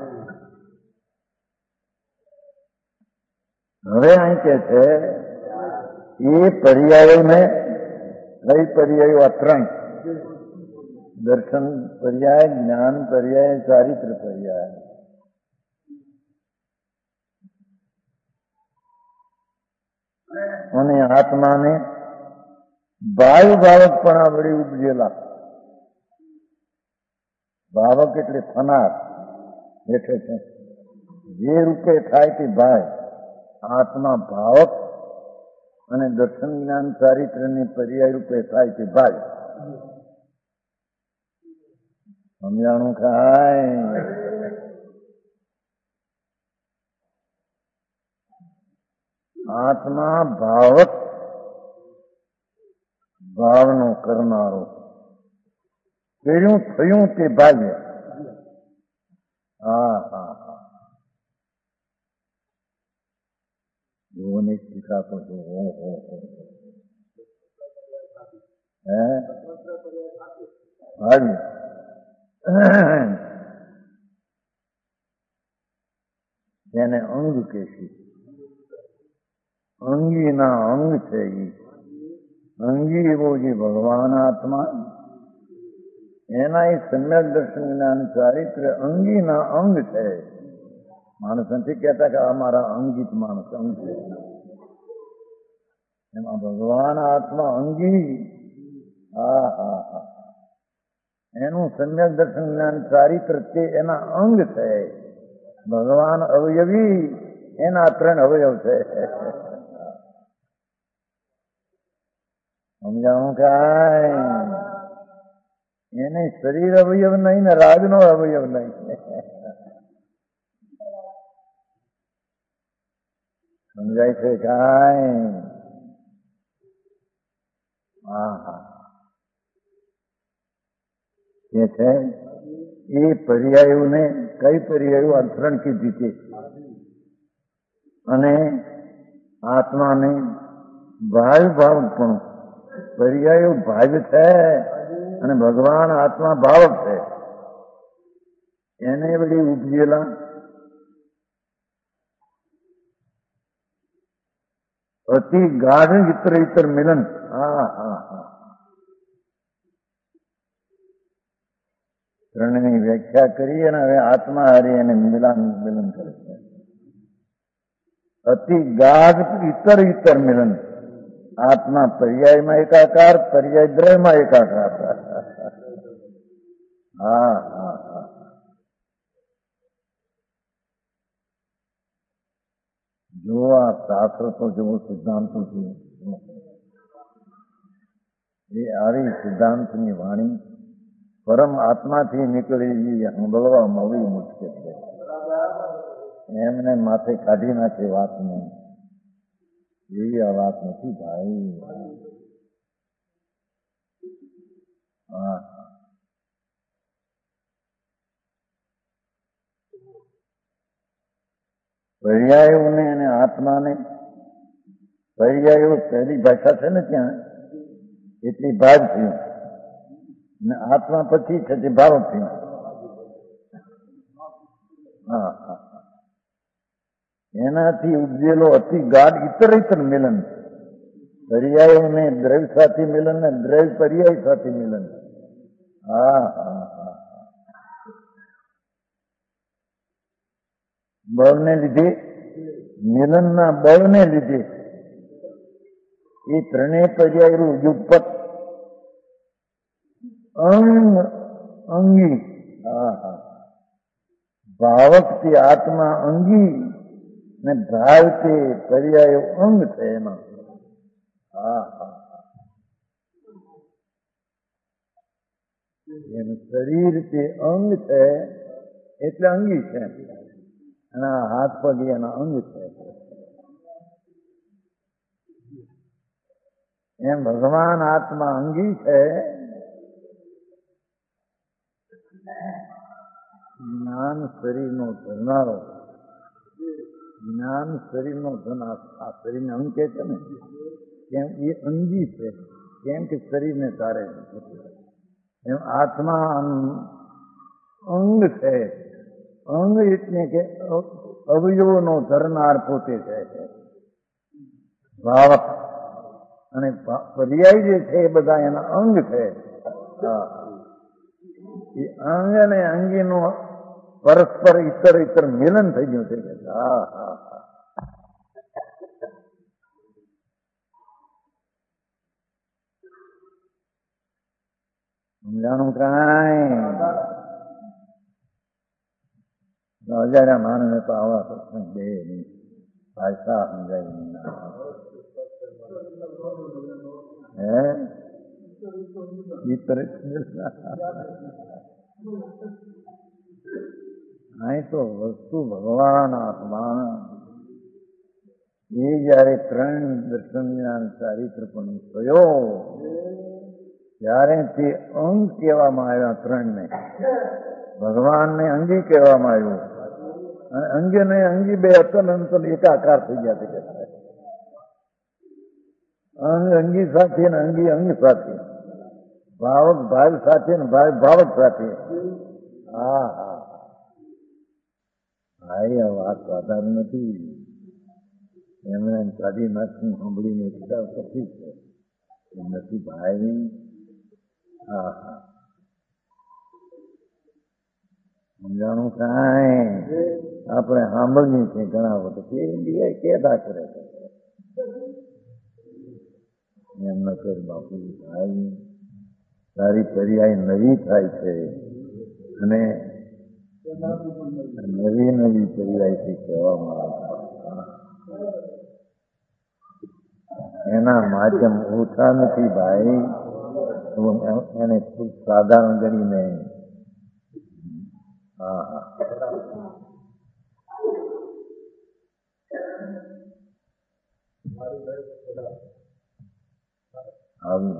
હવે અહીં કે છે એ પર્યાયોને કઈ પર્યાયો? આ ત્રણ: દર્શન પર્યાય, જ્ઞાન પર્યાય, ચારિત્ર પર્યાય. અને આત્માને વાયુ ભાવક પણ આ વળી ઉપજેલા. ભાવક એટલે થનાર એટલે છે જે રૂપે થાય તે ભાઈ. આત્મા ભાવક અને દર્શન જ્ઞાન ચારિત્રની પર્યાય રૂપે થાય તે ભાઈ. સમજાણું કાંઈ? આત્મા ભાવક, ભાવનો કરનારો. કર્યું થયું તે ભાગ્ય. હા હા હા જોવાની શીખા તો જો હો હો હો હે ભાગ્ય. તેને અંગ કહેશે. અંગીના અંગ છે એ. અંગી એવો જે ભગવાન આત્મા એના એ સમ્યક દર્શન જ્ઞાન ચારિત્ર અંગીના અંગ છે. માણસ નથી કહેતા કે અમારા અંગિત માણસ અંગ છે. એમાં ભગવાન આત્મા અંગી. હા હા હા એનું સમ્યક દર્શન જ્ઞાન ચારિત્ર તે એના અંગ છે. ભગવાન અવયવી, એના ત્રણ અવયવ છે. સમજાવું કાંઈ? એને શરીર અવયવ નહીં ને રાગનો અવયવ નહીં. સમજાય છે કાંઈ? હા હા એ છે એ પર્યાયોને કઈ પર્યાયો અંતરણ કીધી છે. અને આત્માને ભાવ ભાવ પણ પર્યાયો ભાવ છે અને ભગવાન આત્મા ભાવક છે. એને બધી ઉપજેલા અતિ ગાઢ ઇતર ઇતર મિલન. હા હા હા ત્રણની વ્યાખ્યા કરી અને હવે આત્મા હારી એને મિલન મિલન કરે છે. અતિ ગાઢ ઇતર ઇતર મિલન. આત્મા પર્યાયમાં એકાકાર, પર્યાય દ્રયમાં એકાકાર. હા હા હા જો આ શાસ્ત્ર તો જેવો સિદ્ધાંતો છે એ આવી સિદ્ધાંતની વાણી પરમ આત્માથી નીકળેલી સાંભળવા મળવી મુશ્કેલ છે. એમને માથે કાઢી નાખે વાતને એવી આ વાત નથી ભાઈ. હા પર્યાયોને અને આત્માને પર્યાયો પહેલી ભાષા છે ને ત્યાં એટલી ભાગ થયું અને આત્મા પછી છે તે ભાવ થયું. હા હા એનાથી ઉપજેલો અતિ ગાઢ ઇતર ઇતર મિલન. પર્યાયોને દ્રવ્ય સાથે મિલન ને દ્રવ્ય પર્યાય સાથે મિલન. હા હા હા બળને લીધે, મિલનના બળને લીધે એ ત્રણેય પર્યાય યુગપત અંગ અંગી. હા હા ભાવક તે આત્મા અંગી ને ભાવ તે પર્યાયો અંગ છે એમાં. હા હા એનું શરીર તે અંગ છે એટલે અંગી છે અને આ હાથ પગ એના અંગ છે. એમ ભગવાન આત્મા અંગી છે, જ્ઞાન શરીરનો ધરનારો, જ્ઞાન શરીરનો ધન. આ શરીરને અંગ કે છે ને, કેમ એ અંગી છે, કેમ કે શરીરને તારે એમ આત્મા અંગ છે. અંગ એટલે કે અવયવોનો ધરનાર પોતે છે. ભાવક અને પર્યાય જે છે એ બધા એના અંગ છે. એ અંગ અને અંગીનો પરસ્પર ઇતર ઇતર મિલન થઈ ગયું છે. હા હા હા સમજાણું કાંઈ? હજારા માણસને તો આવા પ્રશ્ન બે નહીં, ભાષા સમજાય નહીં. હે અહીં તો વસ્તુ ભગવાન આત્મા એ જયારે ત્રણ દર્શન જ્ઞાન ચારિત્ર પણ થયો ત્યારે તે અંગ કહેવામાં આવ્યા. ત્રણને ભગવાનને અંગી કહેવામાં આવ્યું. અને અંગે ને અંગી બે અતલ અંતલ એકાકાર થઈ ગયા છે. અંગ અંગી સાથે ને અંગી અંગ સાથે, ભાવક ભાવ સાથે ને ભાવ ભાવક સાથે. હા હા હા એ વાત સાધાર નથી. એમણે કાઢી નાખી સાંભળીને ઈચ્છા પછી છે નથી ભાઈ. હા હા સમજાણું કાંઈ? આપણે સાંભળીએ છીએ ઘણા વખત એ કેદા કરે એમ ન કર બાપુ ભાઈ. તારી પર્યાય નવી થાય છે અને નવી નવી પર્યાયથી કહેવામાં આવે. એના માધ્યમ ઓછા નથી ભાઈ. એને ખૂબ સાધારણ ગણીને. હા હા આવી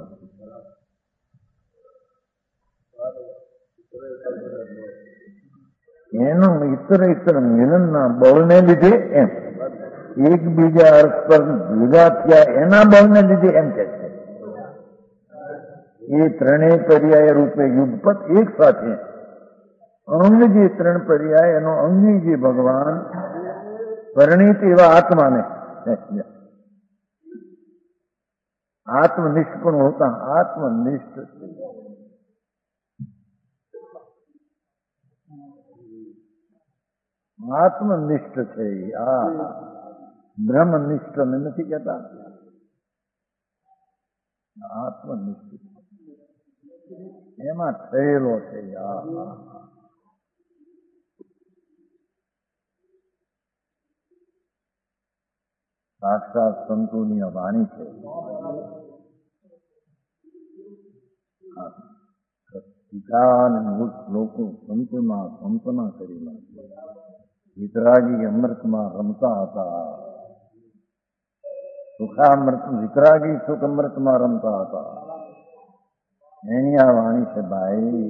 એનું ઇતર ઇતર મિલનના બળને લીધે એમ એકબીજા અર્થ પર ભેગા થયા એના બળને લીધે એમ કે છે. એ ત્રણેય પર્યાય રૂપે યુગપત એક સાથે અંગ જે ત્રણ પર્યાય એનો અંગી જે ભગવાન પરિણીત એવા આત્માને આત્મનિષ્ઠ પણ હોતા આત્મનિષ્ઠ આત્મનિષ્ઠ છે. આ બ્રહ્મનિષ્ઠ નથી કહેતા, આત્મનિષ્ઠ એમાં થયેલો છે. સાક્ષાત સંતોની વાણી છે. ટીકા અને મૂળ શ્લોકો સંતોના સંતના કરેલા છે. વિતરાગી અમૃતમાં રમતા હતા. સુખામૃત વિતરાગી સુખ અમૃતમાં રમતા હતા. એની આ વાણી છે ભાઈ.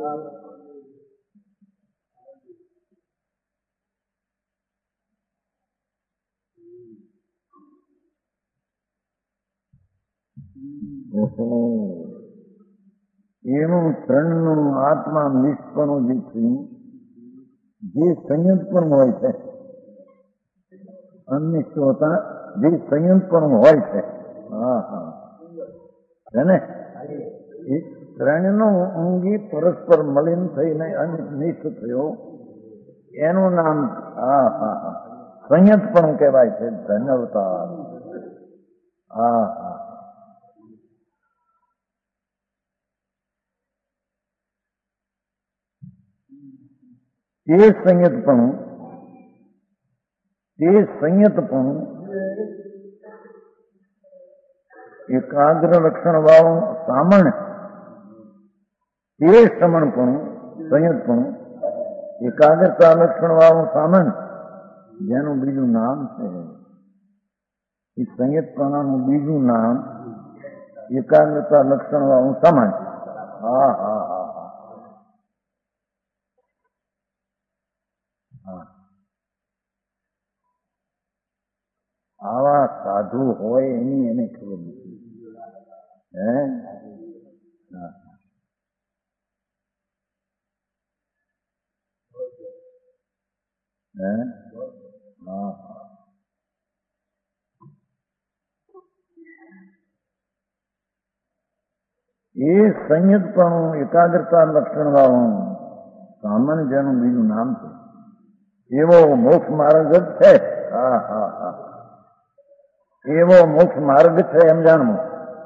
ઓહો એનું ત્રણનું આત્મા નિષ્પણું જે થયું જે સંયુક્ત પણ હોય છે, અનિષ્ટ હોતા જે સંયુક્ત પણ હોય છે. હા હા છે ને એ ત્રણનો અંગી પરસ્પર મલિન થઈને અનિષ્ટ થયો એનું નામ હા હા હા સંયત પણ કહેવાય છે. ધન્યવાદ. હા હા તે સંયતપણું તે સંયતપણું એકાગ્ર લક્ષણ વાળું સામણ, તે સમણપણું સંયતપણું એકાગ્રતા લક્ષણ વાળું સામણ જેનું બીજું નામ છે. એ સંયતપણાનું બીજું નામ એકાગ્રતા લક્ષણ વાળું સમાજ. હા હા હા હા હા આવા સાધુ હોય એની એને ખબર નથી. હે હા હે હા એ સંયતપણું એકાગ્રતા લક્ષણ વાળું સામાન્ય જેનું બીજું નામ છે એવો મોક્ષ માર્ગ જ છે. હા હા હા એવો મોક્ષ માર્ગ છે એમ જાણવું.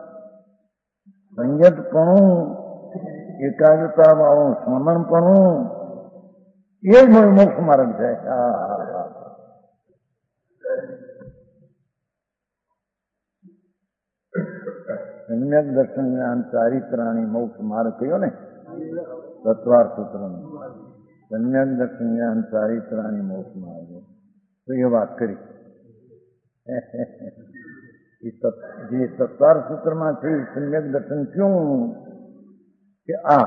સંયતપણું એકાગ્રતા વાળું સમર્પણું એ જ મોક્ષ માર્ગ છે. હા હા હા સમ્યક દર્શન જ્ઞાન ચારિત્રાણી મોક્ષ માર્ગ કયો ને તત્વાર સૂત્ર સમ્યક દર્શન જ્ઞાન ચારિત્રાણી મોક્ષ માર્ગ તો એ વાત કરી. જે તત્વાર સૂત્રમાં છે સમ્યક દર્શન ક્યું કે આ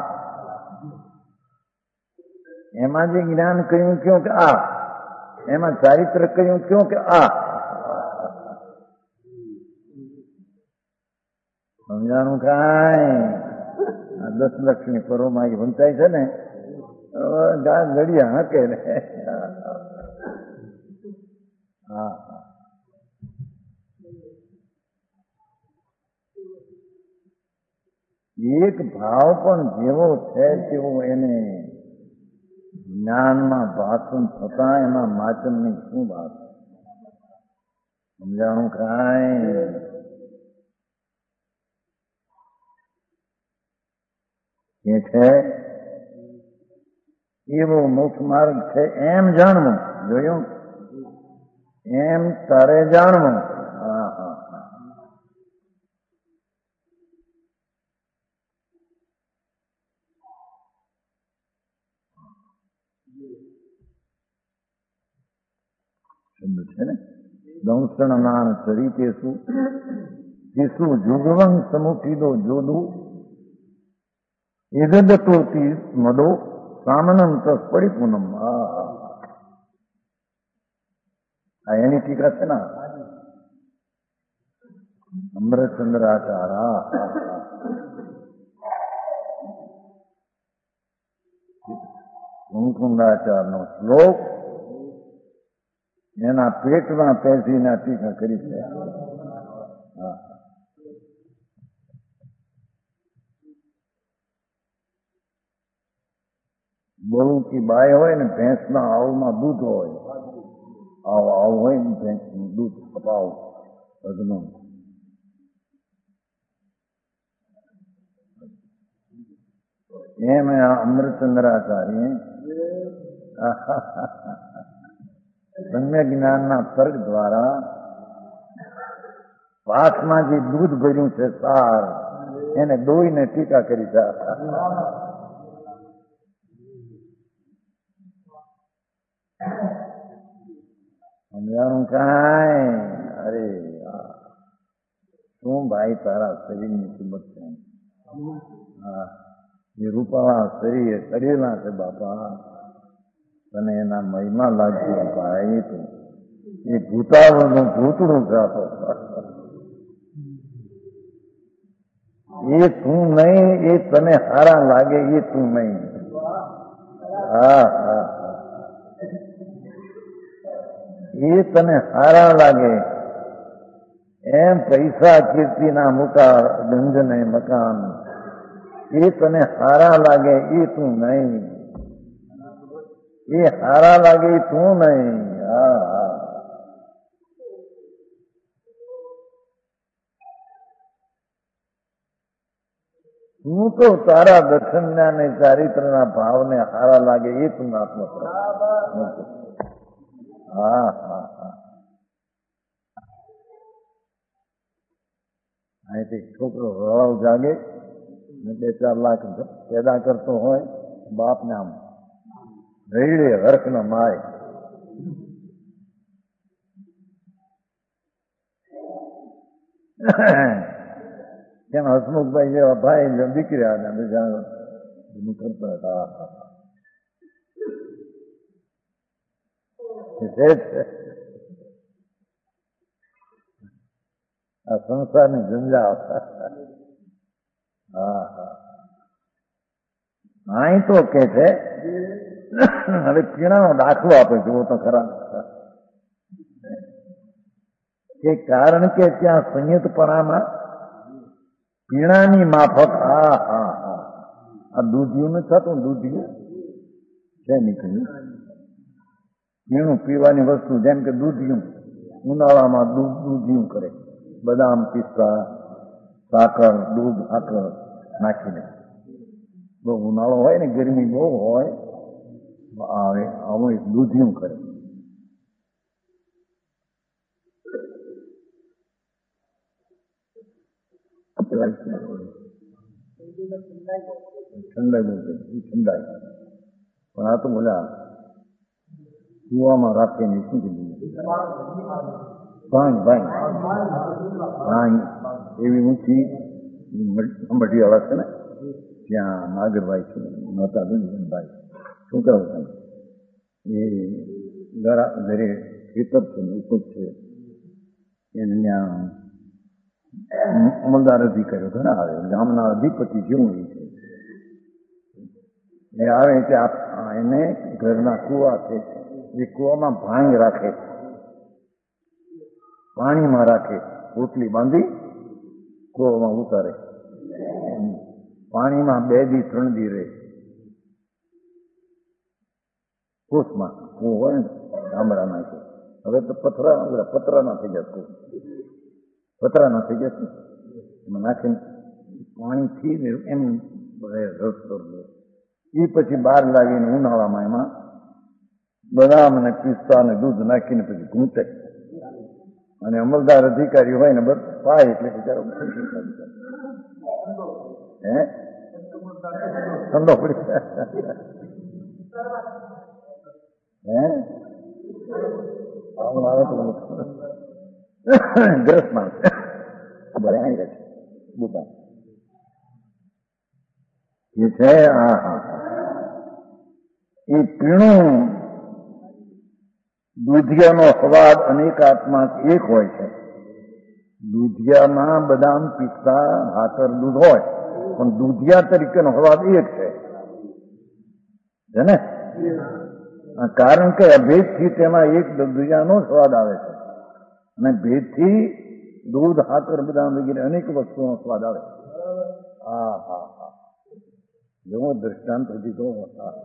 એમાં જે જ્ઞાન કહ્યું ક્યું કે આ એમાં ચારિત્ર કહ્યું ક્યું કે આ સમજાણું કાંઈ. આ દસ લક્ષની પરોમાં એ વંચાય છે ને ઘડિયા હકે ને. હા એક ભાવ પણ જેવો છે તેવો એને જ્ઞાનમાં ભાષણ થતા એમાં માચમની શું વાત. સમજાણું કાંઈ. એ છે એવો મોક્ષ માર્ગ છે એમ જાણવું. જોયું એમ તારે જાણવું. હા હા હા શબ્દ છે ને દંસણ નાણ ચરિતેસુ શિશુ જુગવંગ સમુખીદો જોદુ એગદતોતી મદો સામનમ તસ પરિપૂનમ. આ એની ટીકા છે ને અમૃતચંદ્રાચાર. મુકુંદાચાર નો શ્લોક એના પેટમાં પેસીને ટીકા કરી છે. બહુ કી બાય હોય ને ભેંસના આવમાં દૂધ હોય. આવ આવ હોય ને ભેંસનું દૂધ કપાવ અજનું એમ અમૃતચંદ્રાચાર્ય સમ્યક જ્ઞાનના તર્ક દ્વારા પાકમાં જે દૂધ ભર્યું છે સાર એને દોઈને ટીકા કરી છે. સમજાણું કાંઈ. અરે શું ભાઈ તારા શરીરની કિંમત છે. હા એ રૂપાળા શરીર કરેલા છે બાપા તને એના મહિમા લાગશે ભાઈ. તો એ ભૂતાવળનું ભૂતડું ગાતો એ તું નહીં. એ તને હારા લાગે એ તું નહીં. હા હા એ તને હારા લાગે એમ પૈસા કીર્તિના મોટા ગંજને મકાન એ તને હારા લાગે એ તું નહીં. એ હારા લાગે એ તું નહીં. હા હા તું તો તારા દર્શનના ને ચારિત્રના ભાવને હારા લાગે એ તું આત્મા. હા હા હા અહીંથી છોકરો રવાવ જાગે ને બે ચાર લાખ પેદા કરતો હોય બાપને આમ રહીડે હર્ખ ન માય. કેમ હસમુખભાઈ જેવા ભાઈ દીકરી હતા બીજા કરતા હતા. આ સંસારની ઝંઝાટ. હા હા અહીં તો કે છે હવે પીણાનો દાખલો આપે જુઓ તો ખરા કે કારણ કે ત્યાં સંયુક્તપણામાં પીણાની માફક હા હા હા આ દૂધિયું નથી થતું. દૂધિયું છે નીકળ્યું પીણું પીવાની વસ્તુ જેમ કે દૂધિયું ઉનાળામાં દૂધ દૂધિયું કરે બદામ પિસ્તા સાકર દૂધ સાકર નાખીને બહુ ઉનાળો હોય ને ગરમી બહુ હોય આવે આવું એક દૂધિયું કરે. ઠંડાઈ બહુ ઠંડાઈ પણ આ તો બોલા કુવામાં રાખીને શું કીધું ભાંગ ભાંગ ભાંગ એવી ઊંચી અંબટીવાળા છે ને ત્યાં નાગરભાઈ છે નહોતા દુનિયાભાઈ શું કહું તમે એ ઘરા ઘરે ખેતર છે ને ઉપર છે એને ત્યાં અમલદાર અધિકારીઓ ઘણા આવે ગામના અધિપતિ જેવું એ છે એ આવે એટલે એને ઘરના કુવા છે એ કુવામાં ભાંગ રાખે પાણીમાં રાખે પોટલી બાંધી કુવામાં ઉતારે પાણીમાં બે દી ત્રણ દી રહે કોસમાં કુવો હોય ને ગામડાના છે હવે તો પથરા પતરાના થઈ જશે પતરાના થઈ જશે એમાં નાખીને પાણીથી એમ રસ કરવો એ પછી બહાર લાવીને ઉનાળામાં એમાં બદામ અને પિસ્તા અને દૂધ નાખીને પછી ઘૂંટે અને અમલદાર અધિકારી હોય ને બસ પાય એટલે બિચારો હે ઠંડો પડી હે આવું આવે તો ગ્રસમાં બરાબર બુટા એ છે હા હા એ પીણું દૂધિયાનો સ્વાદ અનેકાત્મક એક હોય છે. દૂધિયામાં બદામ પિસ્તા હાથર દૂધ હોય પણ દૂધિયા તરીકેનો સ્વાદ એક છે ને કારણ કે અભેદથી તેમાં એક દૂધિયાનો સ્વાદ આવે છે અને ભેદથી દૂધ હાકર બદામ વગેરે અનેક વસ્તુનો સ્વાદ આવે. હા હા હા જેવો દ્રષ્ટાંત દીધો હતા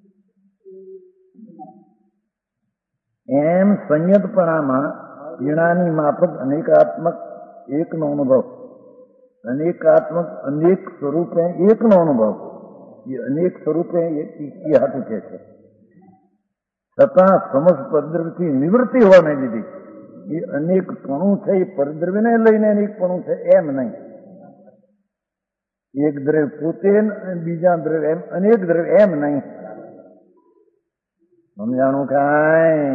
એમ સંયતપણામાં પીણાની માફક અનેકાત્મક એકનો અનુભવ અનેકાત્મક અનેક સ્વરૂપે એકનો અનુભવ એ અનેક સ્વરૂપે એ હાથું કે છે છતાં સમજ પરદ્રવ્યથી નિવૃત્તિ હોવાને લીધી એ અનેકપણું છે એ પરદ્રવ્યને લઈને અનેકપણું છે એમ નહીં. એક દ્રવ્ય પોતે બીજા દ્રવ્ય એમ અનેક દ્રવ્ય એમ નહીં. સમજાણું કાંઈ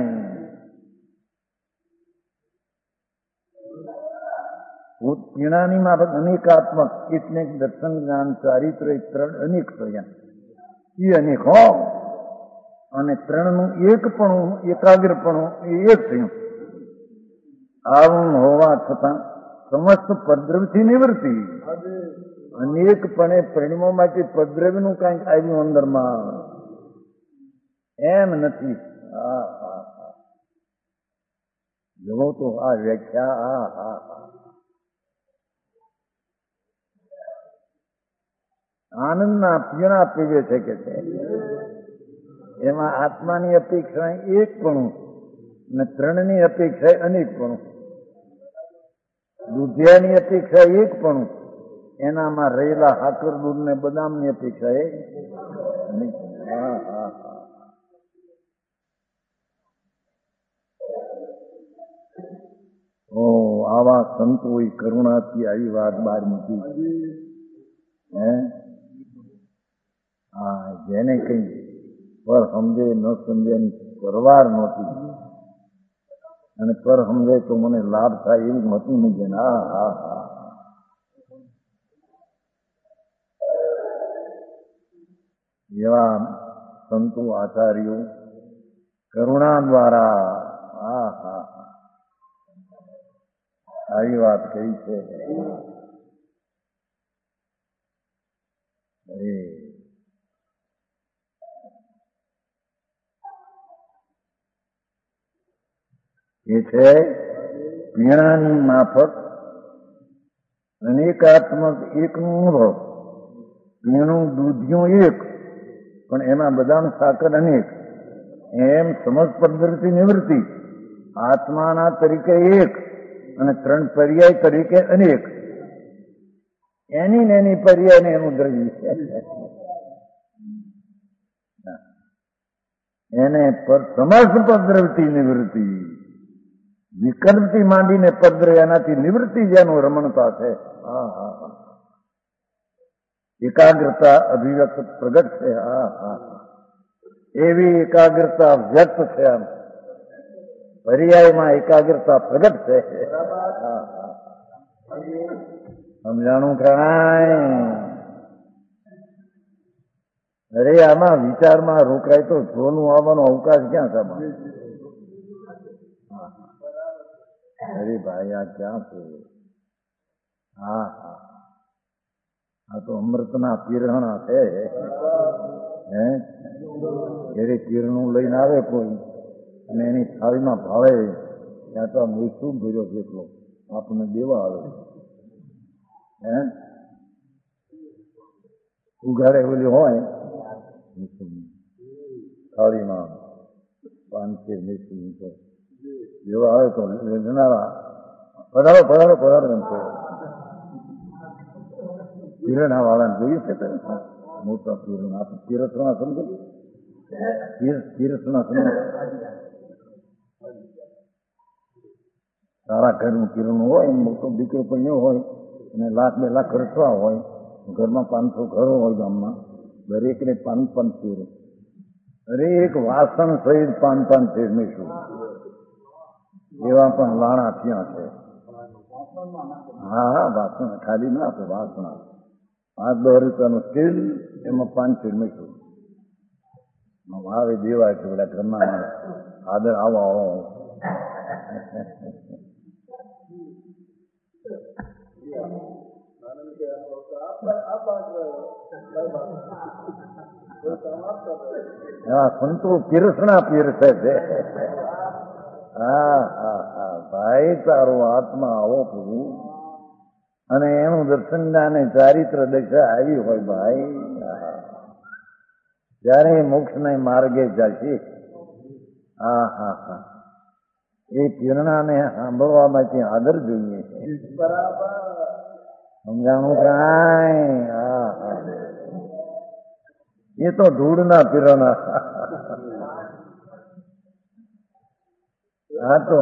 પીણાની માફક અનેકાત્મક એટલે દર્શન જ્ઞાન ચારિત્ર ત્રણ અનેક થયા એ અનેક હો અને ત્રણનું એકપણું એકાગ્રપણું એ એક થયું. આવું હોવા છતાં સમસ્ત પરદ્રવ્યથી નિવૃત્તિ અનેકપણે પરિણમોમાંથી પરદ્રવ્યનું કાંઈક આવ્યું અંદરમાં એમ નથી. હા હા હા જોવો તો આ વ્યાખ્યા હા હા હા આનંદના પીણા પીવે છે કે છે એમાં આત્માની અપેક્ષા એકપણું અને ત્રણની અપેક્ષા અનેકપણું દૂધિયાની અપેક્ષા એકપણું એનામાં રહેલા હાકર દૂધ ને બદામની અપેક્ષા એ હા હા હા ઓ આવા સંતોએ કરુણાથી આવી વાત બહાર મૂકી હે હા જેને કઈ પર સમજે ન સમજે પરવાર નહોતી અને પર સમજે તો મને લાભ થાય એવું હતું નહીં. હા હા હા એવા સંતો આચાર્યો કરુણા દ્વારા હા હા આવી વાત કહી છે. એ છે પીણાની માફક અનેકાત્મક એકનું અનુભવ. પીણું દૂધિયું એક, પણ એમાં બદામ સાકર અનેક. એમ સમજ પદ્ધતિ નિવૃત્તિ આત્માના તરીકે એક અને ત્રણ પર્યાય તરીકે અનેક. એની ને એની પર્યાયને એનું દ્રવ્ય એને સમસ્ત પદ્રવતી નિવૃત્તિ વિકલ્પથી માંડીને પદ્ર એનાથી નિવૃત્તિ જેનું રમણતા છે. હા હા હા એકાગ્રતા અભિવ્યક્ત પ્રગટ છે. હા હા એવી એકાગ્રતા વ્યક્ત છે. આમ પર્યાયમાં એકાગ્રતા પ્રગટ છે. હા હા સમજાણું પ્રણાય. અરે આમાં વિચારમાં રોકાય તો જોનું આવવાનો અવકાશ ક્યાં છે? અરે ભાઈ આ ક્યાં છે? હા હા આ તો અમૃતના પીરહણા છે. હે જ્યારે પીરણું લઈને આવે કોઈ અને એની થાળીમાં ભાવે ત્યાં તો આ શું ભર્યો જેટલો આપણને દેવા આવે. હે ઉઘાડે ઓલી હોય થાળીમાં પાંચસે મેસી જેવા આવે તો લેનારા પધારો પધારો પધારો એમ છે. પીરણા વાળાને જોયું છે તમે? મોટા પીરણા તીરસણા સમજો તીરસણા સમજો સારા ઘરનું પીરણું હોય મોટો દીકરો પણ હોય અને લાખ બે લાખ ખર્ચવા હોય ઘરમાં પાંચસો ઘરો હોય ગામમાં દરેકને પાંચ પાંચ પીર દરેક વાસણ સહિત પાંચ પાંચ પીર નહીં એવા પણ લાણા ત્યાં છે. હા હા વાસણ ખાલી ના આપે વાસણ પાંચ દસ રૂપિયાનું સ્ટીલ એમાં પાંચ પીર નહીં આવે દેવાય છે બધા ઘરના માણસ આદર આવો આવો હા સંતો પીરસણા પીરસે છે. હા હા હા ભાઈ તારો આત્મા આવો પ્રભુ અને એનું દર્શન અને ચારિત્ર દશા આવી હોય ભાઈ ત્યારે મોક્ષને માર્ગે જશે. હા હા હા એ પીરણાને સાંભળવામાંથી આદર જોઈએ છે. સમજાણું કાંઈ? હા હા એ તો ધૂળના પીરણા. હા તો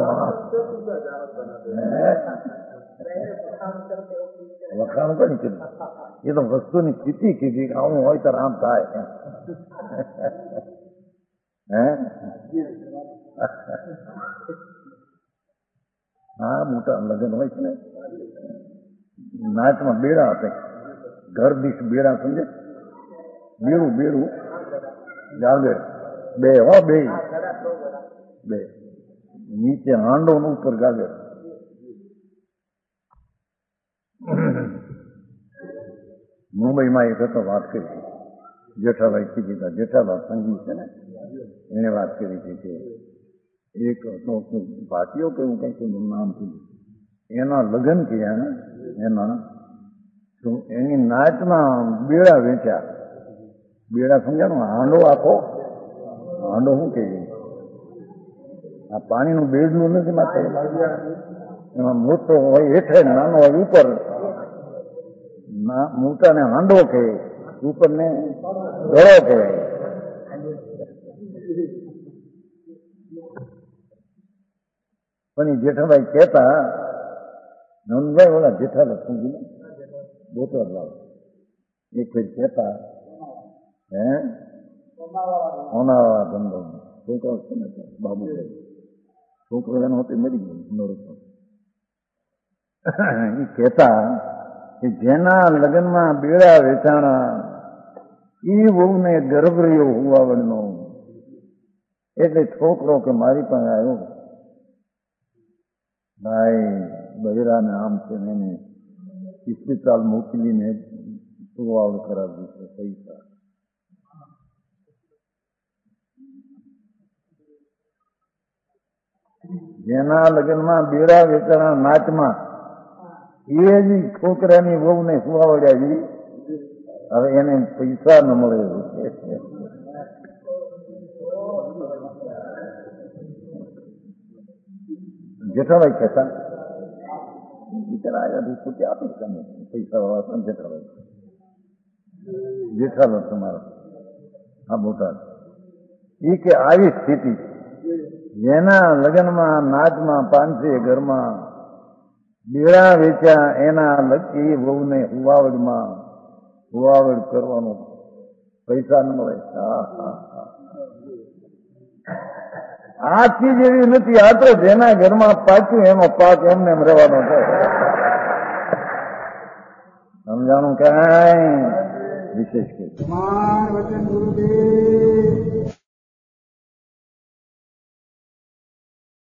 વખાણ પણ કીધું એ તો વસ્તુની સ્થિતિ કીધી આવું હોય તો આમ થાય. હે હા મોટા લગ્ન હોય છે ને નાચમાં બેડા આપે ઘર દીઠ બેડા સમજે બેડું બેડું ગાગર બે હો બે બે નીચે હાંડો ઉપર ગાગર. મુંબઈમાં એક હતો વાત કરી જેઠાભાઈ કીધી જેઠાભાઈ સંગીત છે ને એને વાત કરી હતી કે એક હતો ભાટીઓ કેવું કંઈક નામ કીધું એના લગ્ન થયા ને એના તો એની નાચમાં બેડા વેચ્યા. બેડા સમજાણું હાંડો આખો હાંડો શું કે આ પાણીનું બેડનું નથી માત્ર એમાં મોટો હોય હેઠે નાનો હોય ઉપર મોટાને હાંડો કે ઉપર ને ગળો કહેવાય. પણ એ જેઠાભાઈ કહેતા નંદભાઈ ઓલા જેઠાભાઈ સમજીને બોતર લાવ એક ફેર કહેતા હે હોનાવાળા ધંધો છોકરો છે ને બાબુભાઈ છોકરો એનો હતો મરી ગયો નોરતો એ કહેતા કે જેના લગ્નમાં બેડા વેચાણા એ વહુને ગર્ભ રહ્યો હુવાવડનો. એટલે છોકરો કે મારી પાસે આવ્યો, ભાઈ બહેરાને આમ છે ને એને હોસ્પિટલ મોકલીને હુવાવડ કરાવી છે પૈસા. જેના લગ્નમાં બેડા વેચાણા નાચમાં એ જ છોકરાની વહુને હુવાવડ્યા છે. હવે એને પૈસા ન મળે. જેઠાભાઈ કહેતા બિચારા આવ્યા પોતે આપી તમે પૈસા વાળા પણ જેઠાભાઈ જેઠાલો તમારો આ બોટાદ એ કે આવી સ્થિતિ જેના લગ્નમાં નાચમાં પાંચે ઘરમાં બેડા વેચ્યા એના એ વહુને હુવાવડમાં હુવાવડ કરવાનો પૈસા ન મળે. આ ચીજ એવી નથી. આ તો જેના ઘરમાં પાક્યું એનો પાક એમને એમ રહેવાનો થાય. સમજાણું કઈ વિશેષ કે